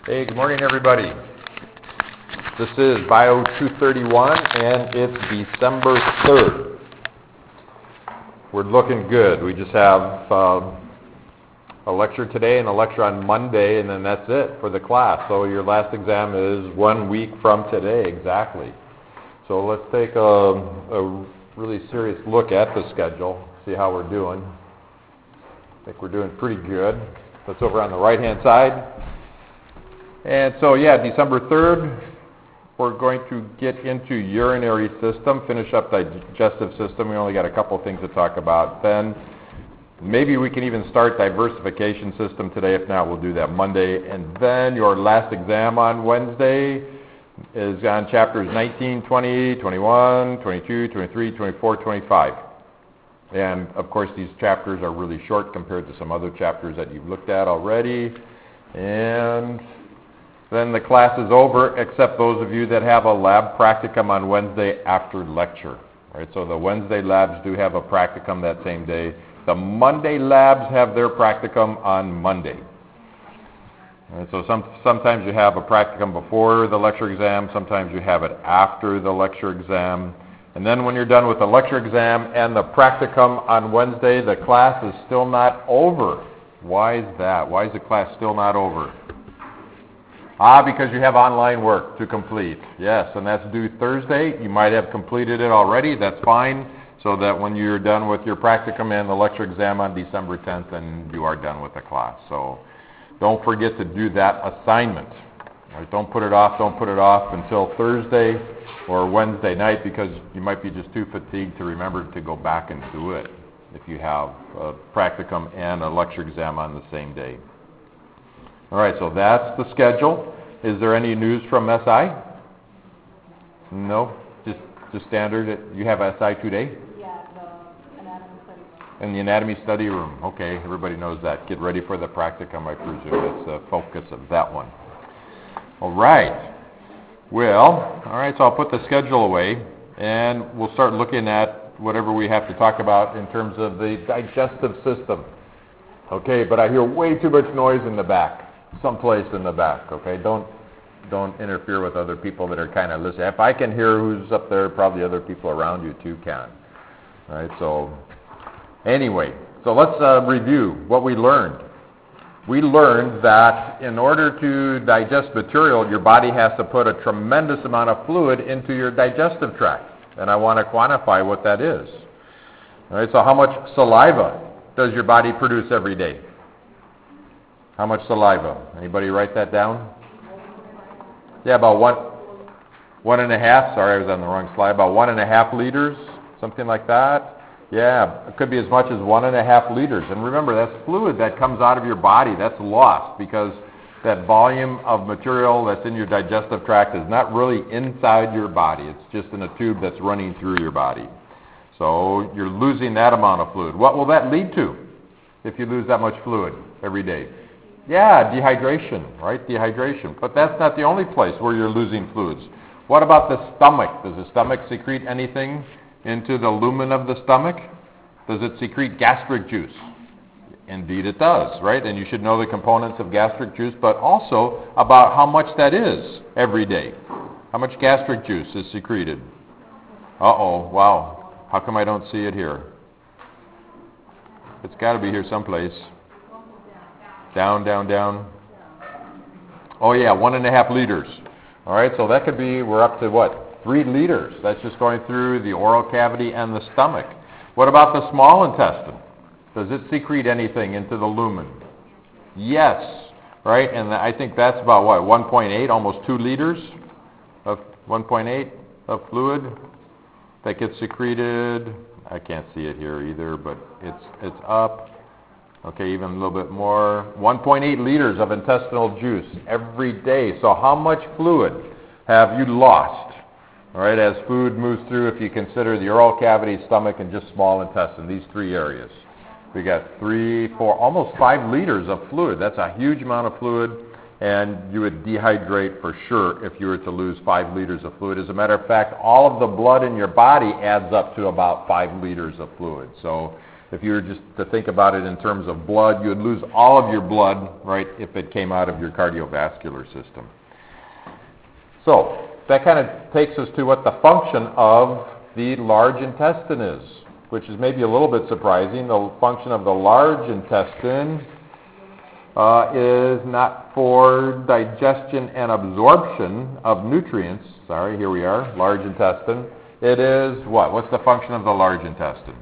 Hey, good morning, everybody. This is Bio 231, and it's December 3rd. We're looking good. We just have a lecture today and a lecture on Monday, and then that's it for the class. So your last exam is 1 week from today, exactly. So let's take a really serious look at the schedule, see how we're doing. I think we're doing pretty good. That's over on the right-hand side. And so, December 3rd, we're going to get into urinary system, finish up digestive system. We only got a couple things to talk about. Then maybe we can even start diversification system today. If not, we'll do that Monday. And then your last exam on Wednesday is on chapters 19, 20, 21, 22, 23, 24, 25. And, of course, these chapters are really short compared to some other chapters that you've looked at already. And then the class is over, except those of you that have a lab practicum on Wednesday after lecture. Right? So the Wednesday labs do have a practicum that same day. The Monday labs have their practicum on Monday. And so sometimes you have a practicum before the lecture exam, sometimes you have it after the lecture exam. And then when you're done with the lecture exam and the practicum on Wednesday, the class is still not over. Why is that? Why is the class still not over? Because you have online work to complete. Yes, and that's due Thursday. You might have completed it already. That's fine, so that when you're done with your practicum and the lecture exam on December 10th, then you are done with the class. So don't forget to do that assignment. Right? Don't put it off until Thursday or Wednesday night, because you might be just too fatigued to remember to go back and do it if you have a practicum and a lecture exam on the same day. All right, so that's the schedule. Is there any news from SI? No? Just standard? You have SI today? Yeah, the anatomy study room. In the anatomy study room. Okay, everybody knows that. Get ready for the practicum, I presume. That's the focus of that one. All right. Well, all right, so I'll put the schedule away, and we'll start looking at whatever we have to talk about in terms of the digestive system. Okay, but I hear way too much noise in the back. Someplace in the back, okay? Don't interfere with other people that are kind of listening. If I can hear who's up there, probably other people around you too can. All right, so anyway, so let's review what we learned. We learned that in order to digest material, your body has to put a tremendous amount of fluid into your digestive tract. And I want to quantify what that is. All right, so how much saliva does your body produce every day? How much saliva? Anybody write that down? Yeah, about 1.5. Sorry, I was on the wrong slide. About 1.5 liters, something like that. Yeah, it could be as much as 1.5 liters. And remember, that's fluid that comes out of your body. That's lost because that volume of material that's in your digestive tract is not really inside your body. It's just in a tube that's running through your body. So you're losing that amount of fluid. What will that lead to if you lose that much fluid every day? Yeah, dehydration, right? Dehydration. But that's not the only place where you're losing fluids. What about the stomach? Does the stomach secrete anything into the lumen of the stomach? Does it secrete gastric juice? Indeed it does, right? And you should know the components of gastric juice, but also about how much that is every day. How much gastric juice is secreted? Uh-oh, wow. How come I don't see it here? It's got to be here someplace. Down. Oh, yeah, 1.5 liters. All right, so that could be, we're up to what? 3 liters. That's just going through the oral cavity and the stomach. What about the small intestine? Does it secrete anything into the lumen? Yes, right? And I think that's about what? 1.8, almost 2 liters of 1.8 of fluid that gets secreted. I can't see it here either, but it's up. Okay, even a little bit more. 1.8 liters of intestinal juice every day. So how much fluid have you lost? All right, as food moves through, if you consider the oral cavity, stomach, and just small intestine, these 3 areas. We got 3, 4, almost 5 liters of fluid. That's a huge amount of fluid, and you would dehydrate for sure if you were to lose 5 liters of fluid. As a matter of fact, all of the blood in your body adds up to about 5 liters of fluid. So If you were just to think about it in terms of blood, you would lose all of your blood, right, if it came out of your cardiovascular system. So that kind of takes us to what the function of the large intestine is, which is maybe a little bit surprising. The function of the large intestine is not for digestion and absorption of nutrients. Sorry, here we are, large intestine. It is what? What's the function of the large intestine?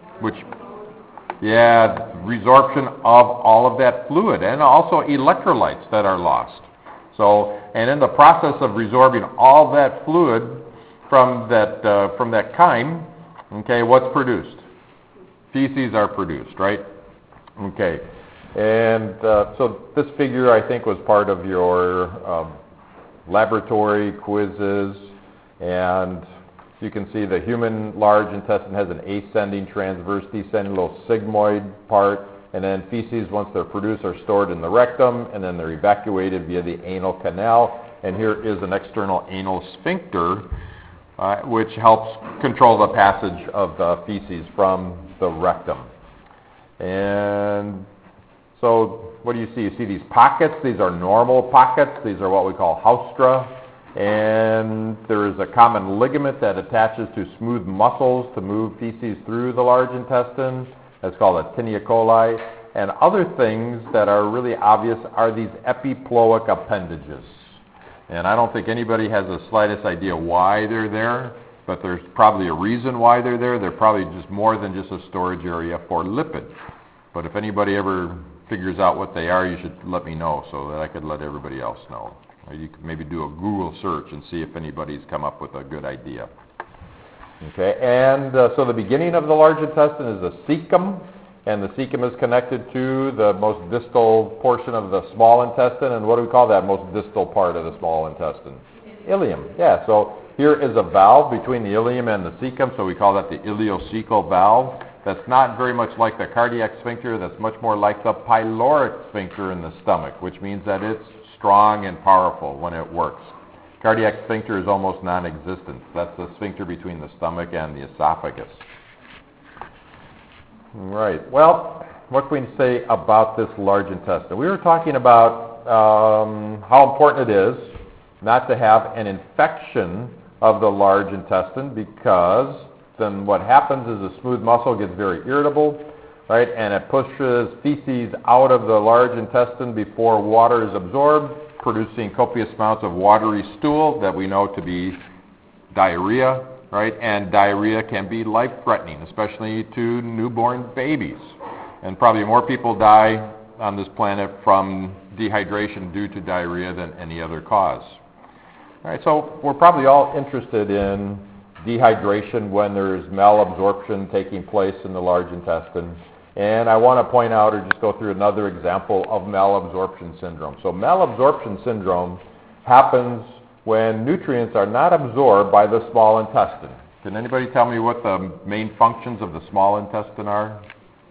Resorption of all of that fluid and also electrolytes that are lost. So, and in the process of resorbing all that fluid from that chyme, okay, what's produced? Feces are produced, right? Okay. And so this figure, I think, was part of your laboratory quizzes. And you can see the human large intestine has an ascending, transverse, descending little sigmoid part. And then feces, once they're produced, are stored in the rectum, and then they're evacuated via the anal canal. And here is an external anal sphincter, which helps control the passage of the feces from the rectum. And so what do you see? You see these pockets. These are normal pockets. These are what we call haustra. And there is a common ligament that attaches to smooth muscles to move feces through the large intestine. That's called a tinea coli. And other things that are really obvious are these epiploic appendages. And I don't think anybody has the slightest idea why they're there, but there's probably a reason why they're there. They're probably just more than just a storage area for lipids. But if anybody ever figures out what they are, you should let me know so that I could let everybody else know. Or you could maybe do a Google search and see if anybody's come up with a good idea. Okay, and so the beginning of the large intestine is the cecum, and the cecum is connected to the most distal portion of the small intestine. And what do we call that most distal part of the small intestine? Ileum. Yeah, so here is a valve between the ileum and the cecum, so we call that the ileocecal valve. That's not very much like the cardiac sphincter. That's much more like the pyloric sphincter in the stomach, which means that it's strong and powerful when it works. Cardiac sphincter is almost non-existent. That's the sphincter between the stomach and the esophagus. Right. Well, what can we say about this large intestine? We were talking about how important it is not to have an infection of the large intestine, because then what happens is the smooth muscle gets very irritable, right, and it pushes feces out of the large intestine before water is absorbed, producing copious amounts of watery stool that we know to be diarrhea, right? And diarrhea can be life-threatening, especially to newborn babies. And probably more people die on this planet from dehydration due to diarrhea than any other cause. All right, so we're probably all interested in dehydration when there's malabsorption taking place in the large intestine. And I want to point out or just go through another example of malabsorption syndrome. So malabsorption syndrome happens when nutrients are not absorbed by the small intestine. Can anybody tell me what the main functions of the small intestine are?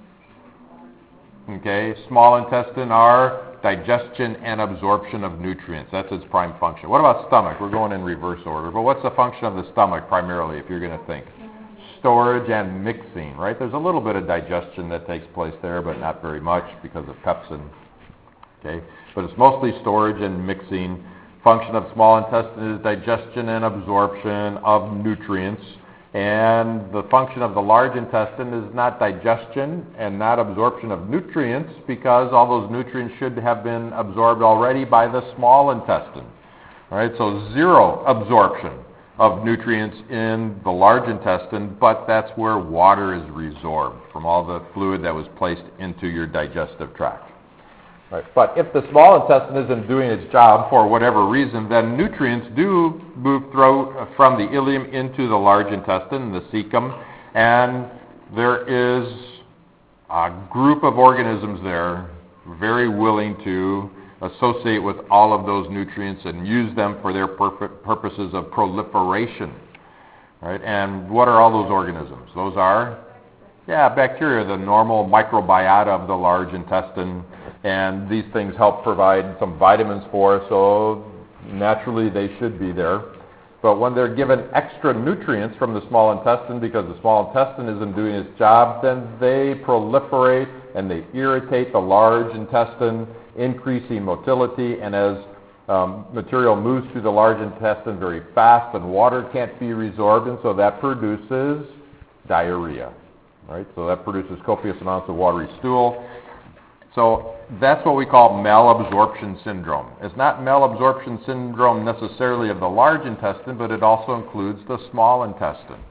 Okay, small intestine are digestion and absorption of nutrients. That's its prime function. What about stomach? We're going in reverse order. But what's the function of the stomach primarily, if you're going to think? Storage and mixing, right? There's a little bit of digestion that takes place there, but not very much because of pepsin. Okay, but it's mostly storage and mixing. Function of small intestine is digestion and absorption of nutrients. And the function of the large intestine is not digestion and not absorption of nutrients, because all those nutrients should have been absorbed already by the small intestine. All right, so zero absorption of nutrients in the large intestine, but that's where water is resorbed from all the fluid that was placed into your digestive tract. Right. But if the small intestine isn't doing its job for whatever reason, then nutrients do move from the ileum into the large intestine, the cecum, and there is a group of organisms there very willing to associate with all of those nutrients and use them for their purposes of proliferation. Right? And what are all those organisms? Those are, bacteria, the normal microbiota of the large intestine. And these things help provide some vitamins for us, so naturally they should be there. But when they're given extra nutrients from the small intestine because the small intestine isn't doing its job, then they proliferate and they irritate the large intestine, increasing motility. And as material moves through the large intestine very fast, and water can't be resorbed, and so that produces diarrhea. Right? So that produces copious amounts of watery stool. So that's what we call malabsorption syndrome. It's not malabsorption syndrome necessarily of the large intestine, but it also includes the small intestine.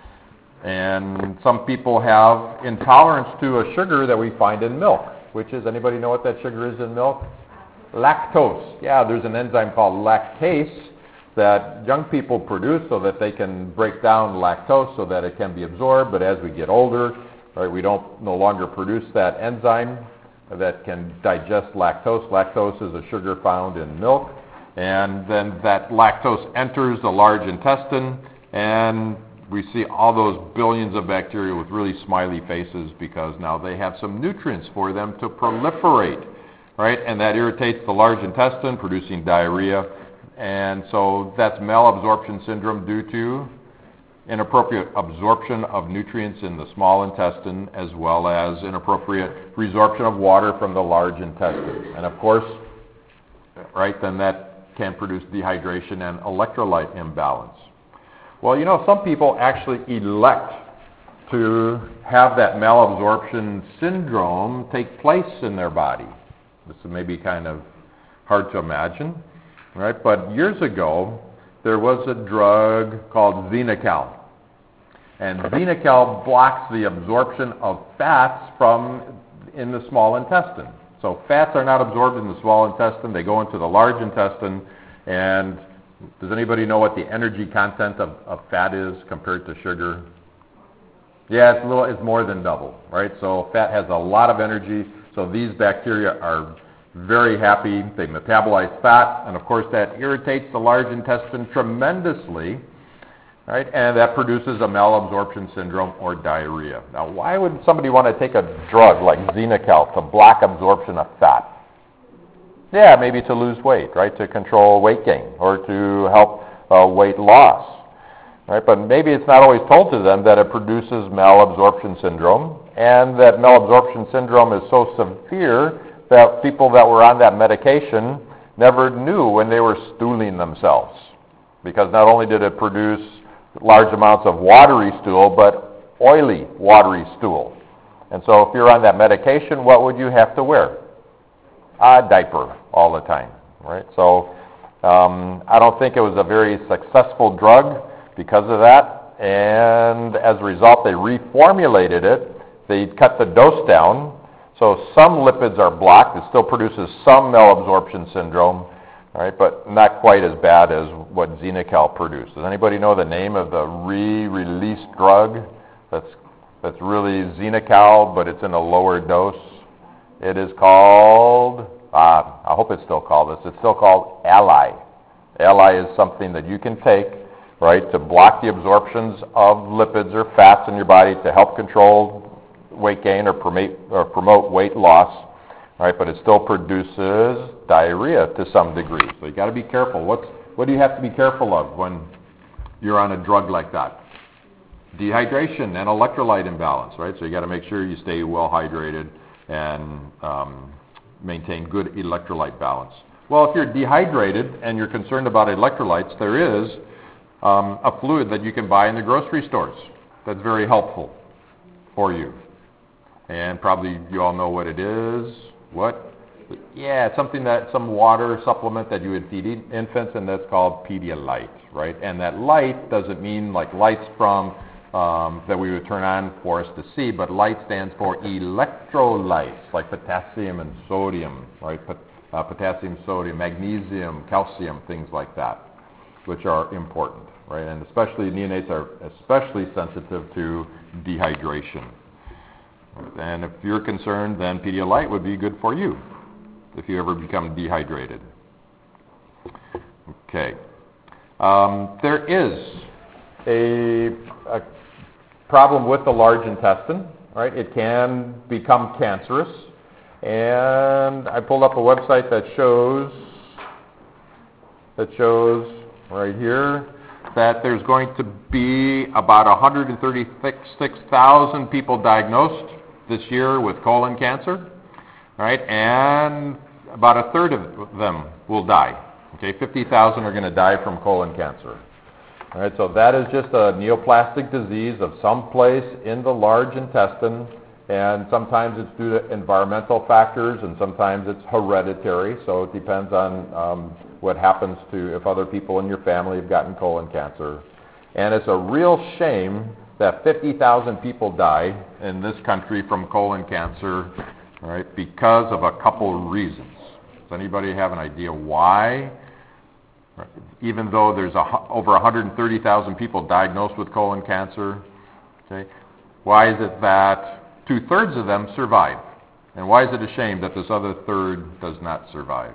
And some people have intolerance to a sugar that we find in milk, which is, anybody know what that sugar is in milk? Lactose. Yeah, there's an enzyme called lactase that young people produce so that they can break down lactose so that it can be absorbed. But as we get older, right, we don't no longer produce that enzyme that can digest lactose. Lactose is a sugar found in milk, and then that lactose enters the large intestine, and we see all those billions of bacteria with really smiley faces because now they have some nutrients for them to proliferate, right? And that irritates the large intestine, producing diarrhea. And so that's malabsorption syndrome due to inappropriate absorption of nutrients in the small intestine, as well as inappropriate resorption of water from the large intestine. And of course, right, then that can produce dehydration and electrolyte imbalance. Well, you know, some people actually elect to have that malabsorption syndrome take place in their body. This may be kind of hard to imagine, right? But years ago, there was a drug called Xenical. And Xenical blocks the absorption of fats from in the small intestine. So fats are not absorbed in the small intestine. They go into the large intestine. And does anybody know what the energy content of fat is compared to sugar? Yeah, it's more than double, right? So fat has a lot of energy. So these bacteria are very happy. They metabolize fat. And of course, that irritates the large intestine tremendously. Right? And that produces a malabsorption syndrome or diarrhea. Now, why would somebody want to take a drug like Xenical to block absorption of fat? Yeah, maybe to lose weight, right? To control weight gain or to help weight loss. Right? But maybe it's not always told to them that it produces malabsorption syndrome, and that malabsorption syndrome is so severe that people that were on that medication never knew when they were stooling themselves. Because not only did it produce large amounts of watery stool, but oily, watery stool. And so if you're on that medication, what would you have to wear? A diaper all the time, right? So I don't think it was a very successful drug because of that. And as a result, they reformulated it. They cut the dose down. So some lipids are blocked. It still produces some malabsorption syndrome. All right, but not quite as bad as what Xenical produced. Does anybody know the name of the re-released drug that's really Xenical, but it's in a lower dose? It is called, I hope it's still called this, it's still called Ally. Ally is something that you can take, right, to block the absorptions of lipids or fats in your body to help control weight gain or promote weight loss. Right, but it still produces diarrhea to some degree. So you got to be careful. What do you have to be careful of when you're on a drug like that? Dehydration and electrolyte imbalance, right? So you got to make sure you stay well hydrated and maintain good electrolyte balance. Well, if you're dehydrated and you're concerned about electrolytes, there is a fluid that you can buy in the grocery stores that's very helpful for you. And probably you all know what it is. What? Yeah, it's some water supplement that you would feed infants, and that's called Pedialyte, right? And that light doesn't mean like lights from that we would turn on for us to see, but light stands for electrolytes, like potassium and sodium, right? Potassium, sodium, magnesium, calcium, things like that, which are important, right? And especially neonates are especially sensitive to dehydration. And if you're concerned, then Pedialyte would be good for you if you ever become dehydrated. Okay. There is a problem with the large intestine, right? It can become cancerous. And I pulled up a website that shows right here that there's going to be about 136,000 people diagnosed this year with colon cancer, right? And about a third of them will die. Okay, 50,000 are going to die from colon cancer. All right, so that is just a neoplastic disease of some place in the large intestine, and sometimes it's due to environmental factors, and sometimes it's hereditary, so it depends on what happens to if other people in your family have gotten colon cancer. And it's a real shame that 50,000 people die in this country from colon cancer, all right, because of a couple of reasons. Does anybody have an idea why? Even though there's over 130,000 people diagnosed with colon cancer, okay, why is it that 2/3 of them survive? And why is it a shame that this other third does not survive?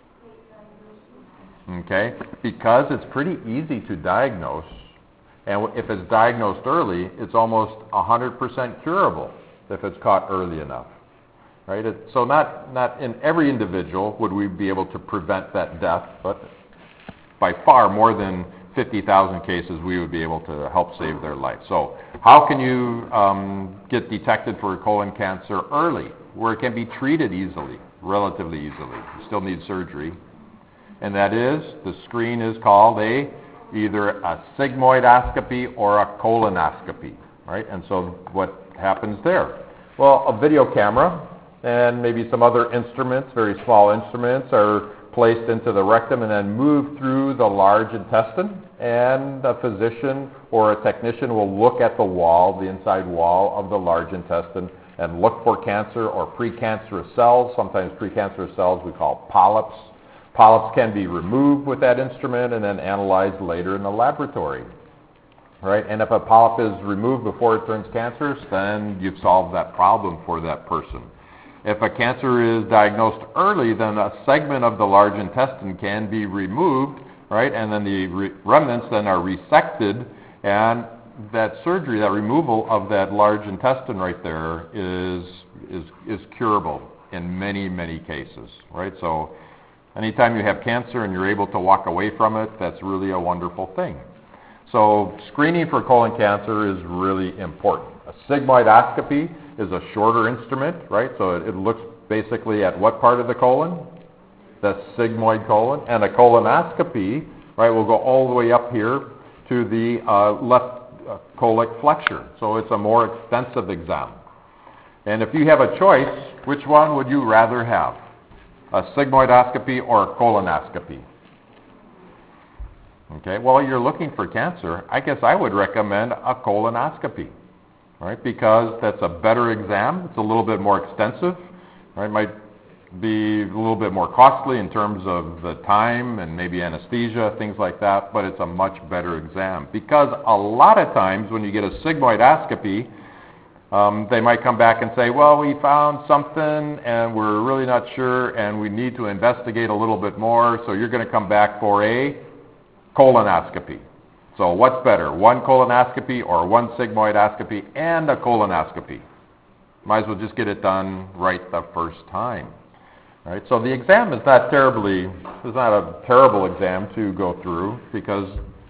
Okay, because it's pretty easy to diagnose, and if it's diagnosed early, it's almost 100% curable if it's caught early enough. Right? So not in every individual would we be able to prevent that death, but by far more than 50,000 cases we would be able to help save their life. So how can you get detected for colon cancer early, where it can be treated easily, relatively easily? You still need surgery. And that is, the screen is called either a sigmoidoscopy or a colonoscopy, right? And so what happens there? Well, a video camera and maybe some other instruments, very small instruments, are placed into the rectum and then moved through the large intestine, and a physician or a technician will look at the wall, the inside wall of the large intestine, and look for cancer or precancerous cells. Sometimes precancerous cells we call polyps. Polyps can be removed with that instrument and then analyzed later in the laboratory. Right? And if a polyp is removed before it turns cancerous, then you've solved that problem for that person. If a cancer is diagnosed early, then a segment of the large intestine can be removed, right? And then the remnants then are resected, and that surgery, that removal of that large intestine right there is curable in many, many cases, right? So anytime you have cancer and you're able to walk away from it, that's really a wonderful thing. So screening for colon cancer is really important. A sigmoidoscopy is a shorter instrument, right? So it looks basically at what part of the colon? The sigmoid colon. And a colonoscopy, right, will go all the way up here to the left colic flexure. So it's a more extensive exam. And if you have a choice, which one would you rather have? A sigmoidoscopy or a colonoscopy? Okay, well, you're looking for cancer. I guess I would recommend a colonoscopy, right? Because that's a better exam. It's a little bit more extensive, right? Might be a little bit more costly in terms of the time and maybe anesthesia, things like that, but it's a much better exam. Because a lot of times when you get a sigmoidoscopy, they might come back and say, well, we found something and we're really not sure and we need to investigate a little bit more, so you're going to come back for a colonoscopy. So what's better, one colonoscopy or one sigmoidoscopy and a colonoscopy? Might as well just get it done right the first time. Right? So the exam is not a terrible exam to go through, because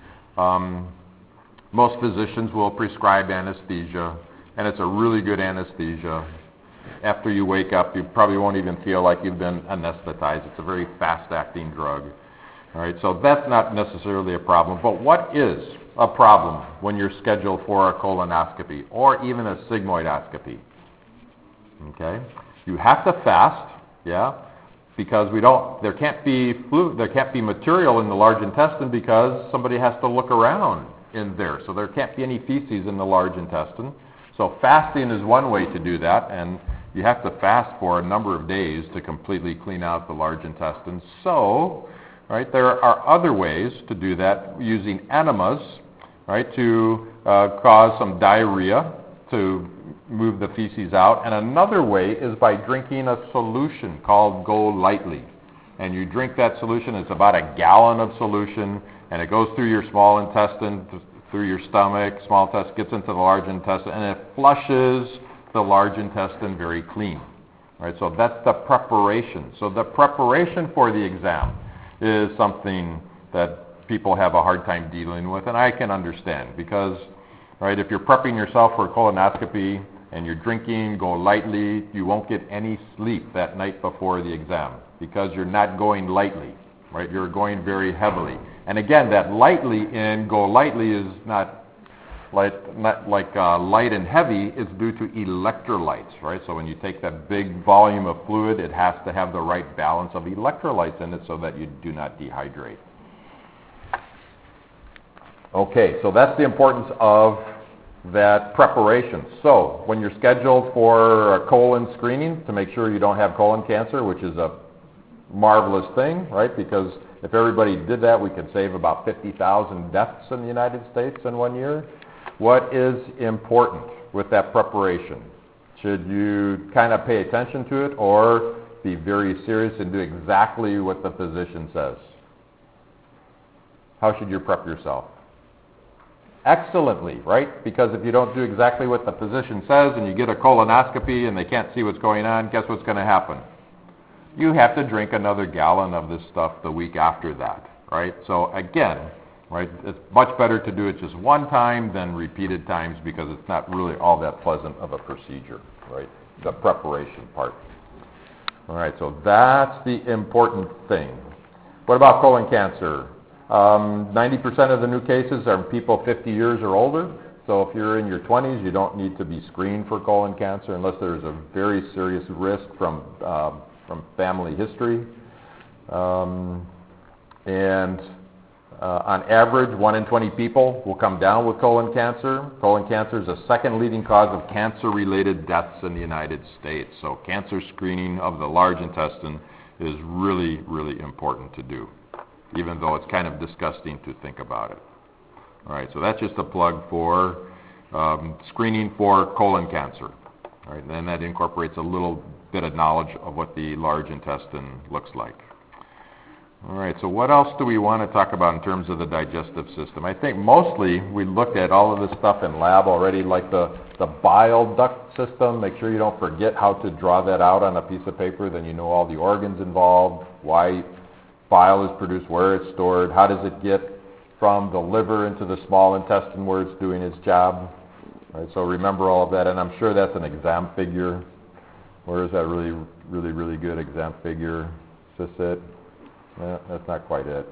most physicians will prescribe anesthesia, and it's a really good anesthesia. After you wake up, you probably won't even feel like you've been anesthetized. It's a very fast-acting drug. All right, so that's not necessarily a problem. But what is a problem when you're scheduled for a colonoscopy or even a sigmoidoscopy? Okay, you have to fast, yeah, because there can't be material in the large intestine because somebody has to look around in there. So there can't be any feces in the large intestine. So fasting is one way to do that, and you have to fast for a number of days to completely clean out the large intestine. So, right, there are other ways to do that, using enemas, right, to cause some diarrhea, to move the feces out. And another way is by drinking a solution called Go Lightly. And you drink that solution, it's about a gallon of solution, and it goes through your small intestine, through your stomach, small intestine, gets into the large intestine, and it flushes the large intestine very clean. Right, so that's the preparation. So the preparation for the exam is something that people have a hard time dealing with, and I can understand because, right, if you're prepping yourself for a colonoscopy and you're drinking, go lightly, you won't get any sleep that night before the exam because you're not going lightly, right? You're going very heavily. And again, that lightly in go lightly is not like light and heavy is due to electrolytes, right? So when you take that big volume of fluid, it has to have the right balance of electrolytes in it so that you do not dehydrate. Okay, so that's the importance of that preparation. So when you're scheduled for a colon screening to make sure you don't have colon cancer, which is a marvelous thing, right? Because if everybody did that, we could save about 50,000 deaths in the United States in 1 year. What is important with that preparation? Should you kind of pay attention to it or be very serious and do exactly what the physician says? How should you prep yourself? Excellently, right? Because if you don't do exactly what the physician says and you get a colonoscopy and they can't see what's going on, guess what's going to happen? You have to drink another gallon of this stuff the week after that, right? So again, right, it's much better to do it just one time than repeated times because it's not really all that pleasant of a procedure, right? The preparation part. All right, so that's the important thing. What about colon cancer? 90% of the new cases are people 50 years or older. So if you're in your 20s, you don't need to be screened for colon cancer unless there's a very serious risk from family history. On average, 1 in 20 people will come down with colon cancer. Colon cancer is the second leading cause of cancer-related deaths in the United States. So cancer screening of the large intestine is really, really important to do, even though it's kind of disgusting to think about it. All right, so that's just a plug for screening for colon cancer. All right, and then that incorporates a little bit of knowledge of what the large intestine looks like. All right, so what else do we want to talk about in terms of the digestive system? I think mostly we looked at all of this stuff in lab already, like the bile duct system. Make sure you don't forget how to draw that out on a piece of paper. Then you know all the organs involved, why bile is produced, where it's stored, how does it get from the liver into the small intestine where it's doing its job. All right, so remember all of that, and I'm sure that's an exam figure. Where is that really good exam figure? Is this it? No, that's not quite it.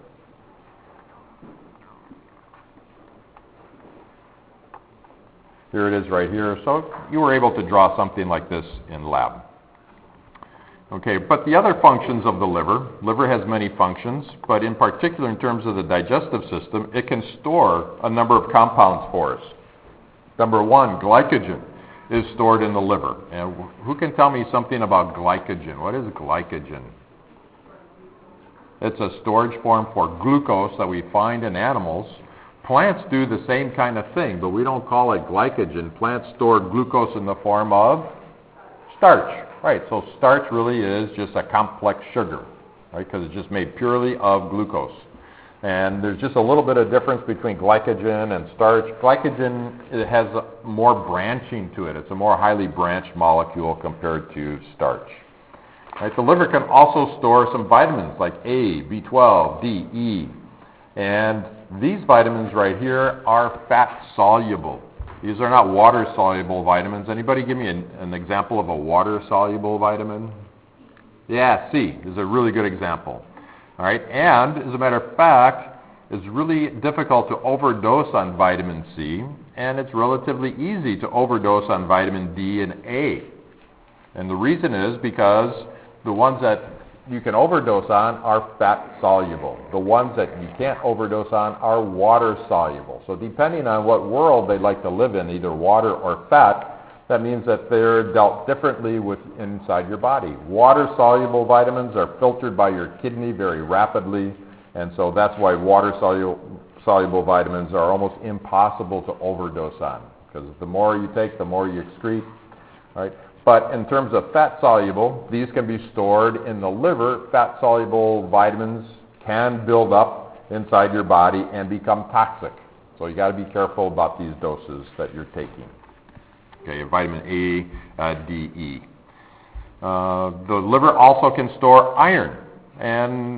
Here it is right here. So you were able to draw something like this in lab. Okay, but the other functions of the liver has many functions, but in particular in terms of the digestive system, it can store a number of compounds for us. Number one, glycogen is stored in the liver. And who can tell me something about glycogen? What is glycogen? It's a storage form for glucose that we find in animals. Plants do the same kind of thing, but we don't call it glycogen. Plants store glucose in the form of starch. Right, so starch really is just a complex sugar, right, because it's just made purely of glucose. And there's just a little bit of difference between glycogen and starch. Glycogen, it has more branching to it. It's a more highly branched molecule compared to starch. Right, the liver can also store some vitamins like A, B12, D, E. And these vitamins right here are fat-soluble. These are not water-soluble vitamins. Anybody give me an example of a water-soluble vitamin? Yeah, C is a really good example. All right, and as a matter of fact, it's really difficult to overdose on vitamin C, and it's relatively easy to overdose on vitamin D and A. And the reason is because the ones that you can overdose on are fat-soluble. The ones that you can't overdose on are water-soluble. So depending on what world they like to live in, either water or fat, that means that they're dealt differently with inside your body. Water-soluble vitamins are filtered by your kidney very rapidly, and so that's why water-soluble vitamins are almost impossible to overdose on, because the more you take, the more you excrete, right? But in terms of fat-soluble, these can be stored in the liver. Fat-soluble vitamins can build up inside your body and become toxic. So you got to be careful about these doses that you're taking. Okay, vitamin A, D, E. The liver also can store iron. And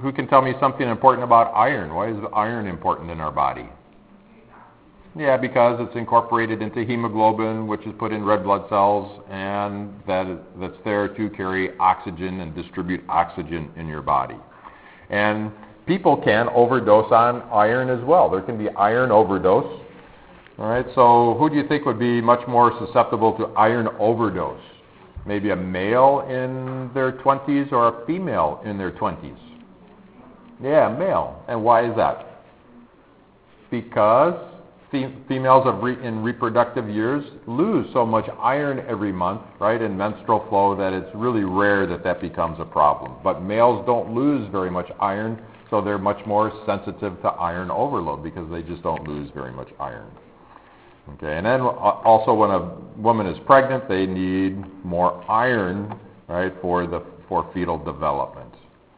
who can tell me something important about iron? Why is iron important in our body? Yeah, because it's incorporated into hemoglobin, which is put in red blood cells, and that's there to carry oxygen and distribute oxygen in your body. And people can overdose on iron as well. There can be iron overdose. All right, so who do you think would be much more susceptible to iron overdose? Maybe a male in their 20s or a female in their 20s? Yeah, male. And why is that? Because females in reproductive years lose so much iron every month, right, in menstrual flow, that it's really rare that becomes a problem. But males don't lose very much iron, so they're much more sensitive to iron overload because they just don't lose very much iron. Okay, and then also when a woman is pregnant, they need more iron, right, for fetal development.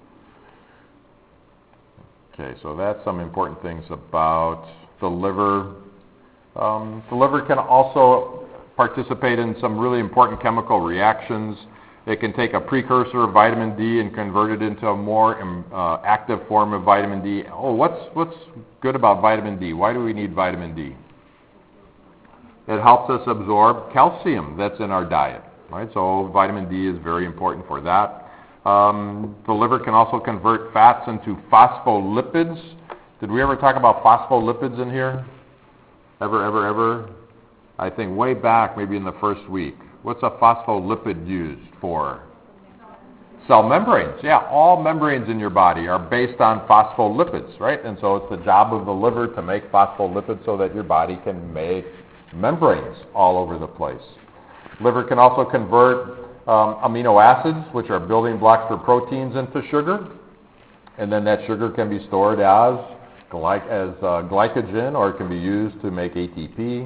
Okay, so that's some important things about the liver. The liver can also participate in some really important chemical reactions. It can take a precursor of vitamin D and convert it into a more active form of vitamin D. Oh, what's good about vitamin D? Why do we need vitamin D? It helps us absorb calcium that's in our diet, right? So vitamin D is very important for that. The liver can also convert fats into phospholipids. Did we ever talk about phospholipids in here? Ever? I think way back, maybe in the first week. What's a phospholipid used for? Cell membranes. Yeah, all membranes in your body are based on phospholipids, right? And so it's the job of the liver to make phospholipids so that your body can make membranes all over the place. Liver can also convert amino acids, which are building blocks for proteins, into sugar. And then that sugar can be stored as glycogen, or it can be used to make ATP.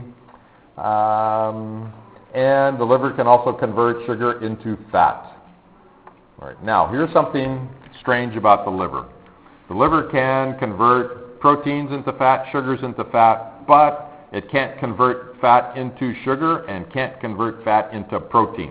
And the liver can also convert sugar into fat. All right. Now, here's something strange about the liver. The liver can convert proteins into fat, sugars into fat, but it can't convert fat into sugar and can't convert fat into protein.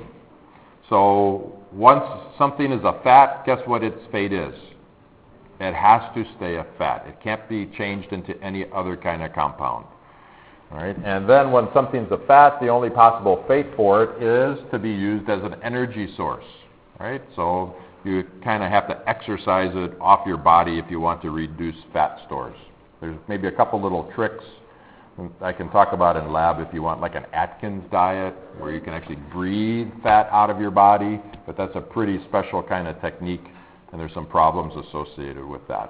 So once something is a fat, guess what its fate is? It has to stay a fat. It can't be changed into any other kind of compound. All right? And then when something's a fat, the only possible fate for it is to be used as an energy source. Right? So you kind of have to exercise it off your body if you want to reduce fat stores. There's maybe a couple little tricks I can talk about in lab if you want, like an Atkins diet, where you can actually breathe fat out of your body, but that's a pretty special kind of technique, and there's some problems associated with that.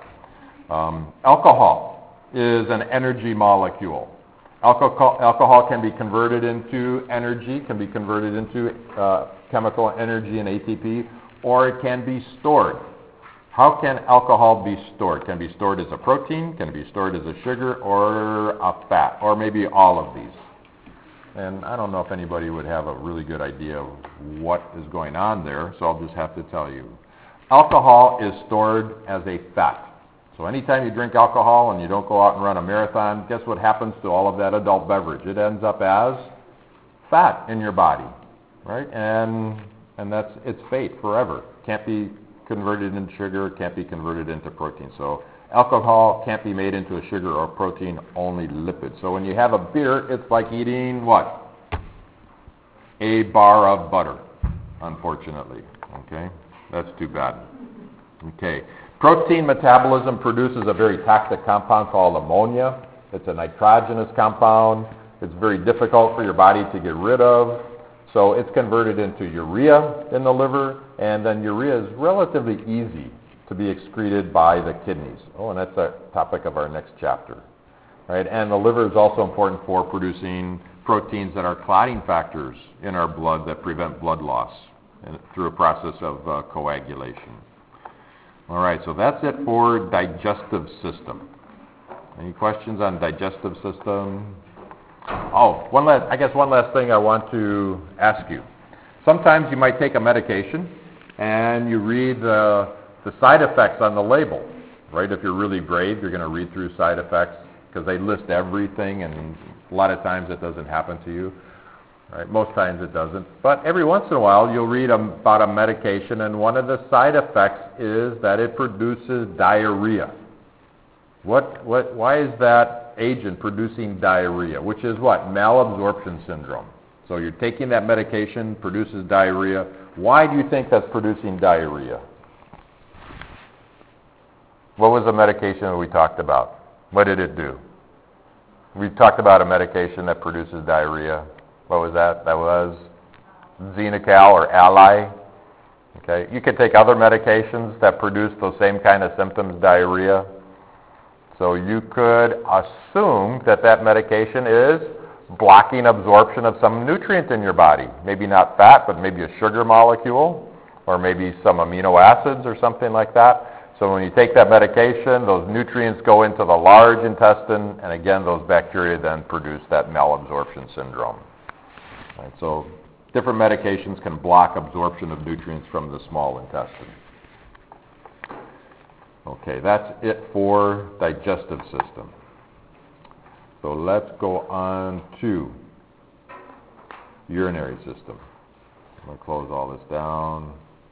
Alcohol is an energy molecule. Alcohol can be converted into energy, can be converted into chemical energy and ATP, or it can be stored. How can alcohol be stored? Can it be stored as a protein? Can it be stored as a sugar or a fat? Or maybe all of these? And I don't know if anybody would have a really good idea of what is going on there, so I'll just have to tell you. Alcohol is stored as a fat. So anytime you drink alcohol and you don't go out and run a marathon, guess what happens to all of that adult beverage? It ends up as fat in your body, right? And that's its fate forever. Can't be converted into sugar, can't be converted into protein. So alcohol can't be made into a sugar or protein, only lipids. So when you have a beer, it's like eating what? A bar of butter, unfortunately. Okay? That's too bad. Okay. Protein metabolism produces a very toxic compound called ammonia. It's a nitrogenous compound. It's very difficult for your body to get rid of. So it's converted into urea in the liver, and then urea is relatively easy to be excreted by the kidneys. Oh, and that's the topic of our next chapter. Right? And the liver is also important for producing proteins that are clotting factors in our blood that prevent blood loss through a process of coagulation. All right, so that's it for digestive system. Any questions on digestive system? Oh, one last thing I want to ask you. Sometimes you might take a medication and you read the side effects on the label, right? If you're really brave, you're going to read through side effects because they list everything, and a lot of times it doesn't happen to you. Right? Most times it doesn't. But every once in a while you'll read about a medication and one of the side effects is that it produces diarrhea. Why is that agent producing diarrhea? Which is what? Malabsorption syndrome. So you're taking that medication, produces diarrhea. Why do you think that's producing diarrhea? What was the medication that we talked about? What did it do? We talked about a medication that produces diarrhea. What was that? That was Xenical or Ally. Okay. You could take other medications that produce those same kind of symptoms, diarrhea. So you could assume that that medication is blocking absorption of some nutrient in your body. Maybe not fat, but maybe a sugar molecule, or maybe some amino acids or something like that. So when you take that medication, those nutrients go into the large intestine, and again, those bacteria then produce that malabsorption syndrome. Right, so different medications can block absorption of nutrients from the small intestine. Okay, that's it for digestive system. So let's go on to urinary system. I'm going to close all this down.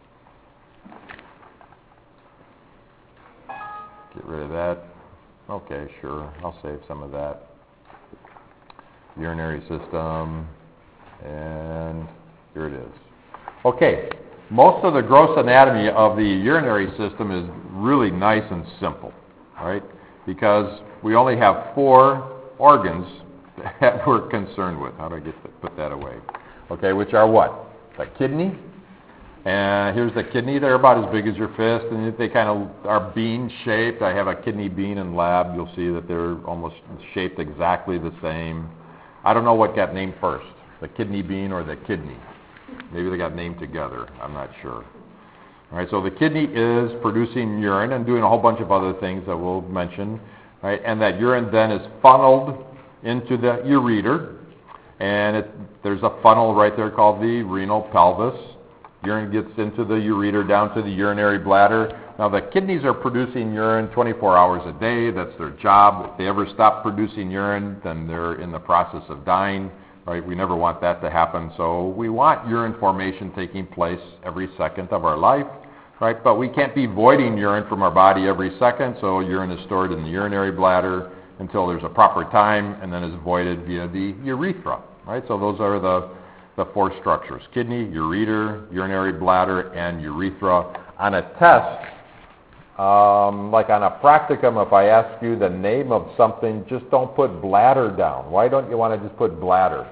Get rid of that. Okay, sure. I'll save some of that. Urinary system. And here it is. Okay, most of the gross anatomy of the urinary system is really nice and simple, right? Because we only have 4 organs that we're concerned with. How do I put that away? Okay, which are what? The kidney. And here's the kidney. They're about as big as your fist, and they kind of are bean-shaped. I have a kidney bean in lab. You'll see that they're almost shaped exactly the same. I don't know what got named first, the kidney bean or the kidney. Maybe they got named together. I'm not sure. All right, so the kidney is producing urine and doing a whole bunch of other things that we'll mention. Right, and that urine then is funneled into the ureter, and there's a funnel right there called the renal pelvis. Urine gets into the ureter down to the urinary bladder. Now the kidneys are producing urine 24 hours a day. That's their job. If they ever stop producing urine, then they're in the process of dying. Right? We never want that to happen. So we want urine formation taking place every second of our life. Right? But we can't be voiding urine from our body every second, so urine is stored in the urinary bladder until there's a proper time, and then is voided via the urethra. Right? So those are the 4 structures: kidney, ureter, urinary bladder, and urethra. On a test, like on a practicum, if I ask you the name of something, just don't put bladder down. Why don't you want to just put bladder?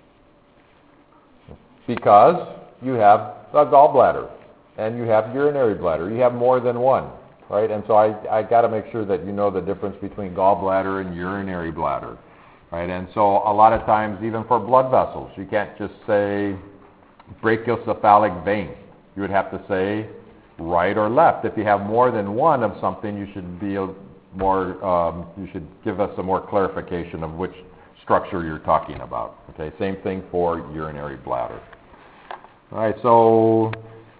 Because you have a gallbladder. And you have urinary bladder. You have more than one, right? And so I got to make sure that you know the difference between gallbladder and urinary bladder, right? And so a lot of times, even for blood vessels, you can't just say brachiocephalic vein. You would have to say right or left. If you have more than one of something, you should be you should give us some more clarification of which structure you're talking about. Okay, same thing for urinary bladder. All right, so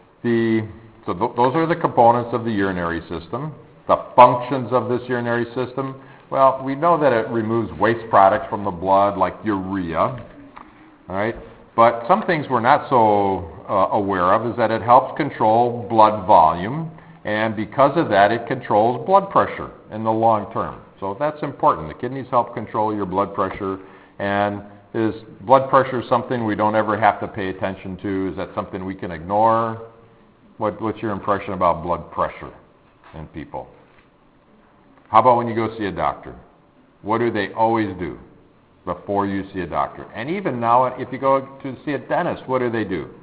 those are the components of the urinary system. The functions of this urinary system, well, we know that it removes waste products from the blood like urea, all right? But some things we're not so aware of is that it helps control blood volume, and because of that, it controls blood pressure in the long term. So that's important. The kidneys help control your blood pressure, and is blood pressure something we don't ever have to pay attention to? Is that something we can ignore? What's your impression about blood pressure in people? How about when you go see a doctor? What do they always do before you see a doctor? And even now, if you go to see a dentist, what do?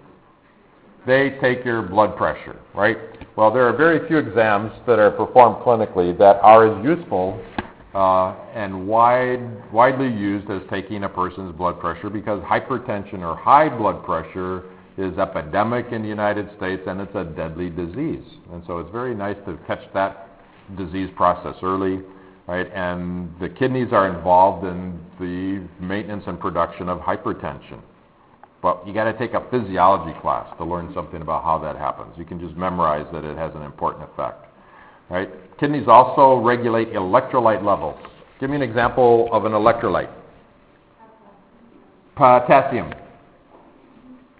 They take your blood pressure, right? Well, there are very few exams that are performed clinically that are as useful and widely used as taking a person's blood pressure, because hypertension or high blood pressure is epidemic in the United States, and it's a deadly disease. And so it's very nice to catch that disease process early, right? And the kidneys are involved in the maintenance and production of hypertension. But you got to take a physiology class to learn something about how that happens. You can just memorize that it has an important effect, right? Kidneys also regulate electrolyte levels. Give me an example of an electrolyte. Potassium.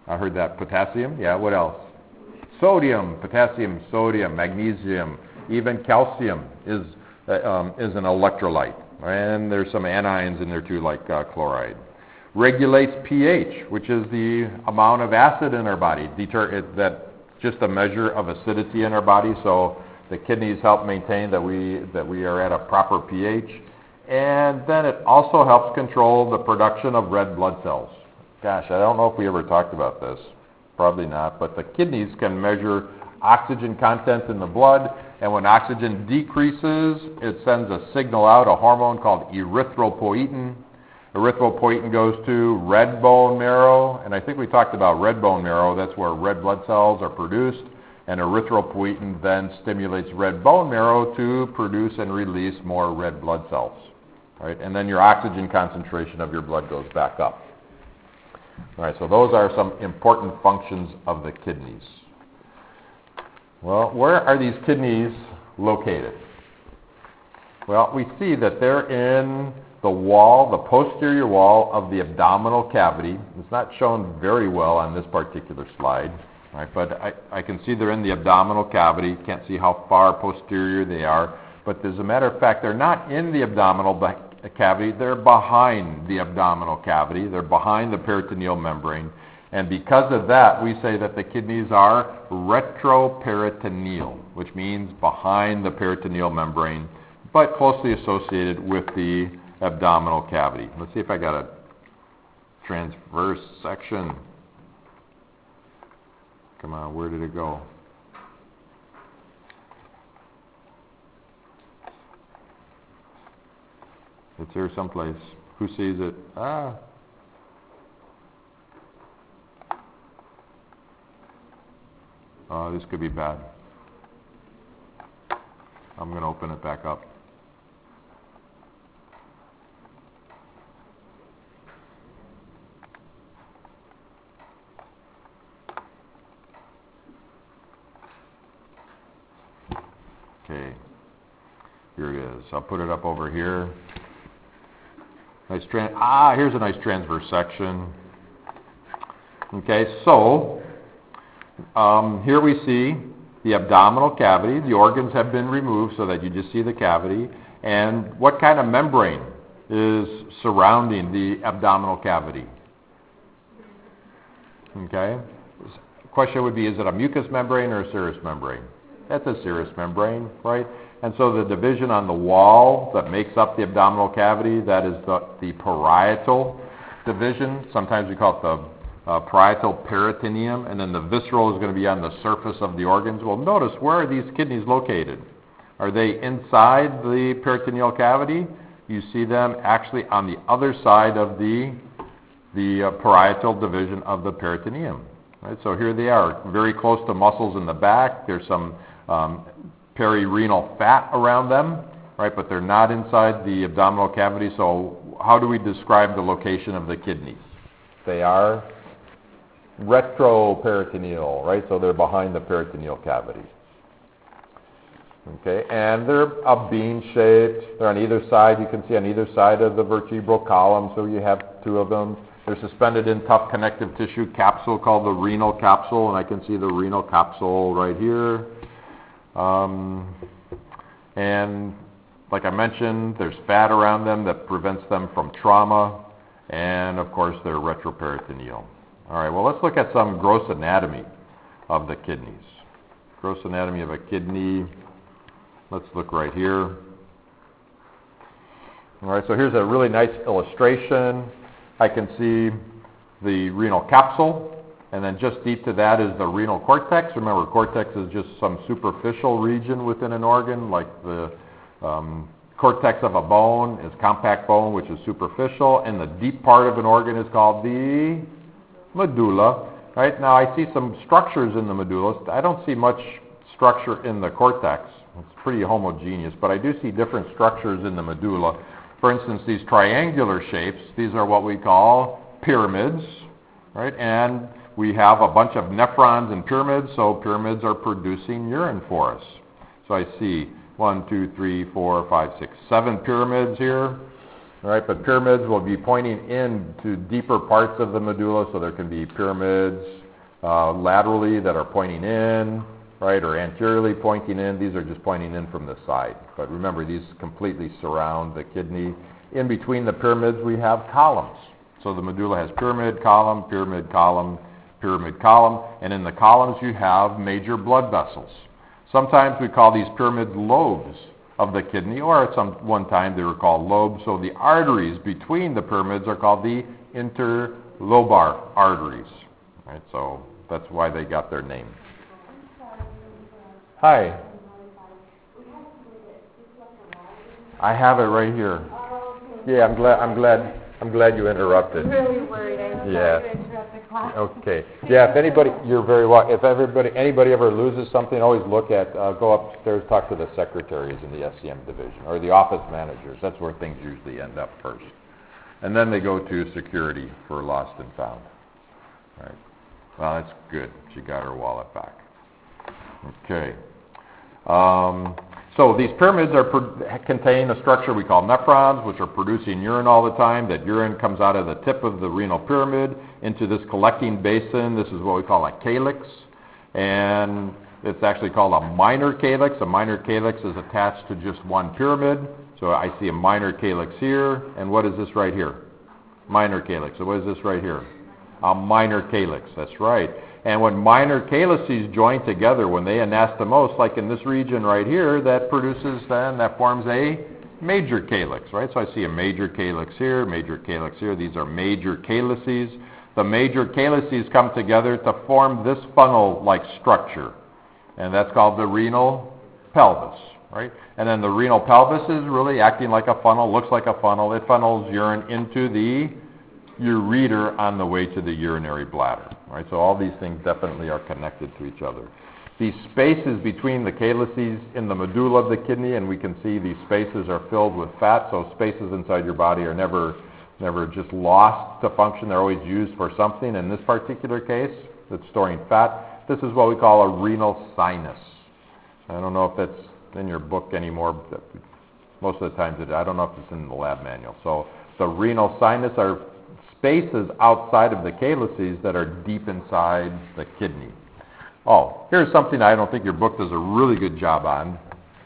I heard that. Potassium? Yeah, what else? Sodium, potassium, sodium, magnesium, even calcium is an electrolyte. And there's some anions in there too, like chloride. Regulates pH, which is the amount of acid in our body. That's just a measure of acidity in our body, so the kidneys help maintain that we are at a proper pH. And then it also helps control the production of red blood cells. Gosh, I don't know if we ever talked about this. Probably not. But the kidneys can measure oxygen content in the blood, and when oxygen decreases, it sends a signal out, a hormone called erythropoietin. Erythropoietin goes to red bone marrow, and I think we talked about red bone marrow. That's where red blood cells are produced, and erythropoietin then stimulates red bone marrow to produce and release more red blood cells. Right? And then your oxygen concentration of your blood goes back up. All right, so those are some important functions of the kidneys. Well, where are these kidneys located? Well, we see that they're in the wall, the posterior wall of the abdominal cavity. It's not shown very well on this particular slide, right? But I can see they're in the abdominal cavity. Can't see how far posterior they are. But as a matter of fact, they're not in the abdominal cavity. They're behind the abdominal cavity. They're behind the peritoneal membrane. And because of that, we say that the kidneys are retroperitoneal, which means behind the peritoneal membrane, but closely associated with the abdominal cavity. Let's see if I got a transverse section. Come on, where did it go? It's here someplace. Who sees it? This could be bad. I'm going to open it back up. Okay, here it is. I'll put it up over here. Here's a nice transverse section. Okay, so here we see the abdominal cavity. The organs have been removed so that you just see the cavity. And what kind of membrane is surrounding the abdominal cavity? Okay, the question would be, is it a mucous membrane or a serous membrane? That's a serous membrane, right? And so the division on the wall that makes up the abdominal cavity, that is the parietal division. Sometimes we call it the parietal peritoneum, and then the visceral is going to be on the surface of the organs. Well, notice, where are these kidneys located? Are they inside the peritoneal cavity? You see them actually on the other side of the parietal division of the peritoneum. Right? So here they are, very close to muscles in the back. There's some perirenal fat around them, right? But they're not inside the abdominal cavity. So how do we describe the location of the kidneys? They are retroperitoneal, right? So they're behind the peritoneal cavity. Okay, and they're a bean-shaped. They're on either side. You can see on either side of the vertebral column, so you have two of them. They're suspended in tough connective tissue capsule called the renal capsule, and I can see the renal capsule right here. And like I mentioned, there's fat around them that prevents them from trauma, and of course they're retroperitoneal. All right, well, let's look at some gross anatomy of the kidneys. Gross anatomy of a kidney. Let's look right here. All right, so here's a really nice illustration. I can see the renal capsule, and then just deep to that is the renal cortex. Remember, cortex is just some superficial region within an organ, like the cortex of a bone is compact bone, which is superficial, and the deep part of an organ is called the medulla. Right now, I see some structures in the medulla. I don't see much structure in the cortex. It's pretty homogeneous, but I do see different structures in the medulla. For instance, these triangular shapes, these are what we call pyramids, right? And we have a bunch of nephrons in pyramids, so pyramids are producing urine for us. So I see 1, 2, 3, 4, 5, 6, 7 pyramids here. All right, but pyramids will be pointing into deeper parts of the medulla, so there can be pyramids laterally that are pointing in, right, or anteriorly pointing in. These are just pointing in from the side. But remember, these completely surround the kidney. In between the pyramids, we have columns. So the medulla has pyramid, column, pyramid, column, pyramid, column, and in the columns you have major blood vessels. Sometimes we call these pyramids lobes of the kidney, or at one time they were called lobes. So the arteries between the pyramids are called the interlobar arteries. Right? So that's why they got their name. Hi. I have it right here. Yeah, I'm glad you interrupted. I'm really worried. I'm Yeah. sorry to interrupt the class. Okay. Yeah, if anybody, you're very welcome. If anybody ever loses something, always look at, go upstairs, talk to the secretaries in the SCM division, or the office managers. That's where things usually end up first. And then they go to security for lost and found. Right. Well, that's good. She got her wallet back. Okay. So these pyramids contain a structure we call nephrons, which are producing urine all the time. That urine comes out of the tip of the renal pyramid into this collecting basin. This is what we call a calyx, and it's actually called a minor calyx. A minor calyx is attached to just one pyramid. So I see a minor calyx here, and what is this right here? Minor calyx. So what is this right here? A minor calyx. That's right. And when minor calyces join together, when they anastomose, like in this region right here, that forms a major calyx, right? So I see a major calyx here, major calyx here. These are major calyces. The major calyces come together to form this funnel-like structure, and that's called the renal pelvis, right? And then the renal pelvis is really acting like a funnel, looks like a funnel. It funnels urine into the ureter on the way to the urinary bladder. Right? So all these things definitely are connected to each other. These spaces between the calyces in the medulla of the kidney, and we can see these spaces are filled with fat, so spaces inside your body are never just lost to function. They're always used for something. In this particular case, it's storing fat. This is what we call a renal sinus. I don't know if it's in your book anymore. But most of the times I don't know if it's in the lab manual. So the renal sinus are spaces outside of the calyces that are deep inside the kidney. Oh, here's something I don't think your book does a really good job on.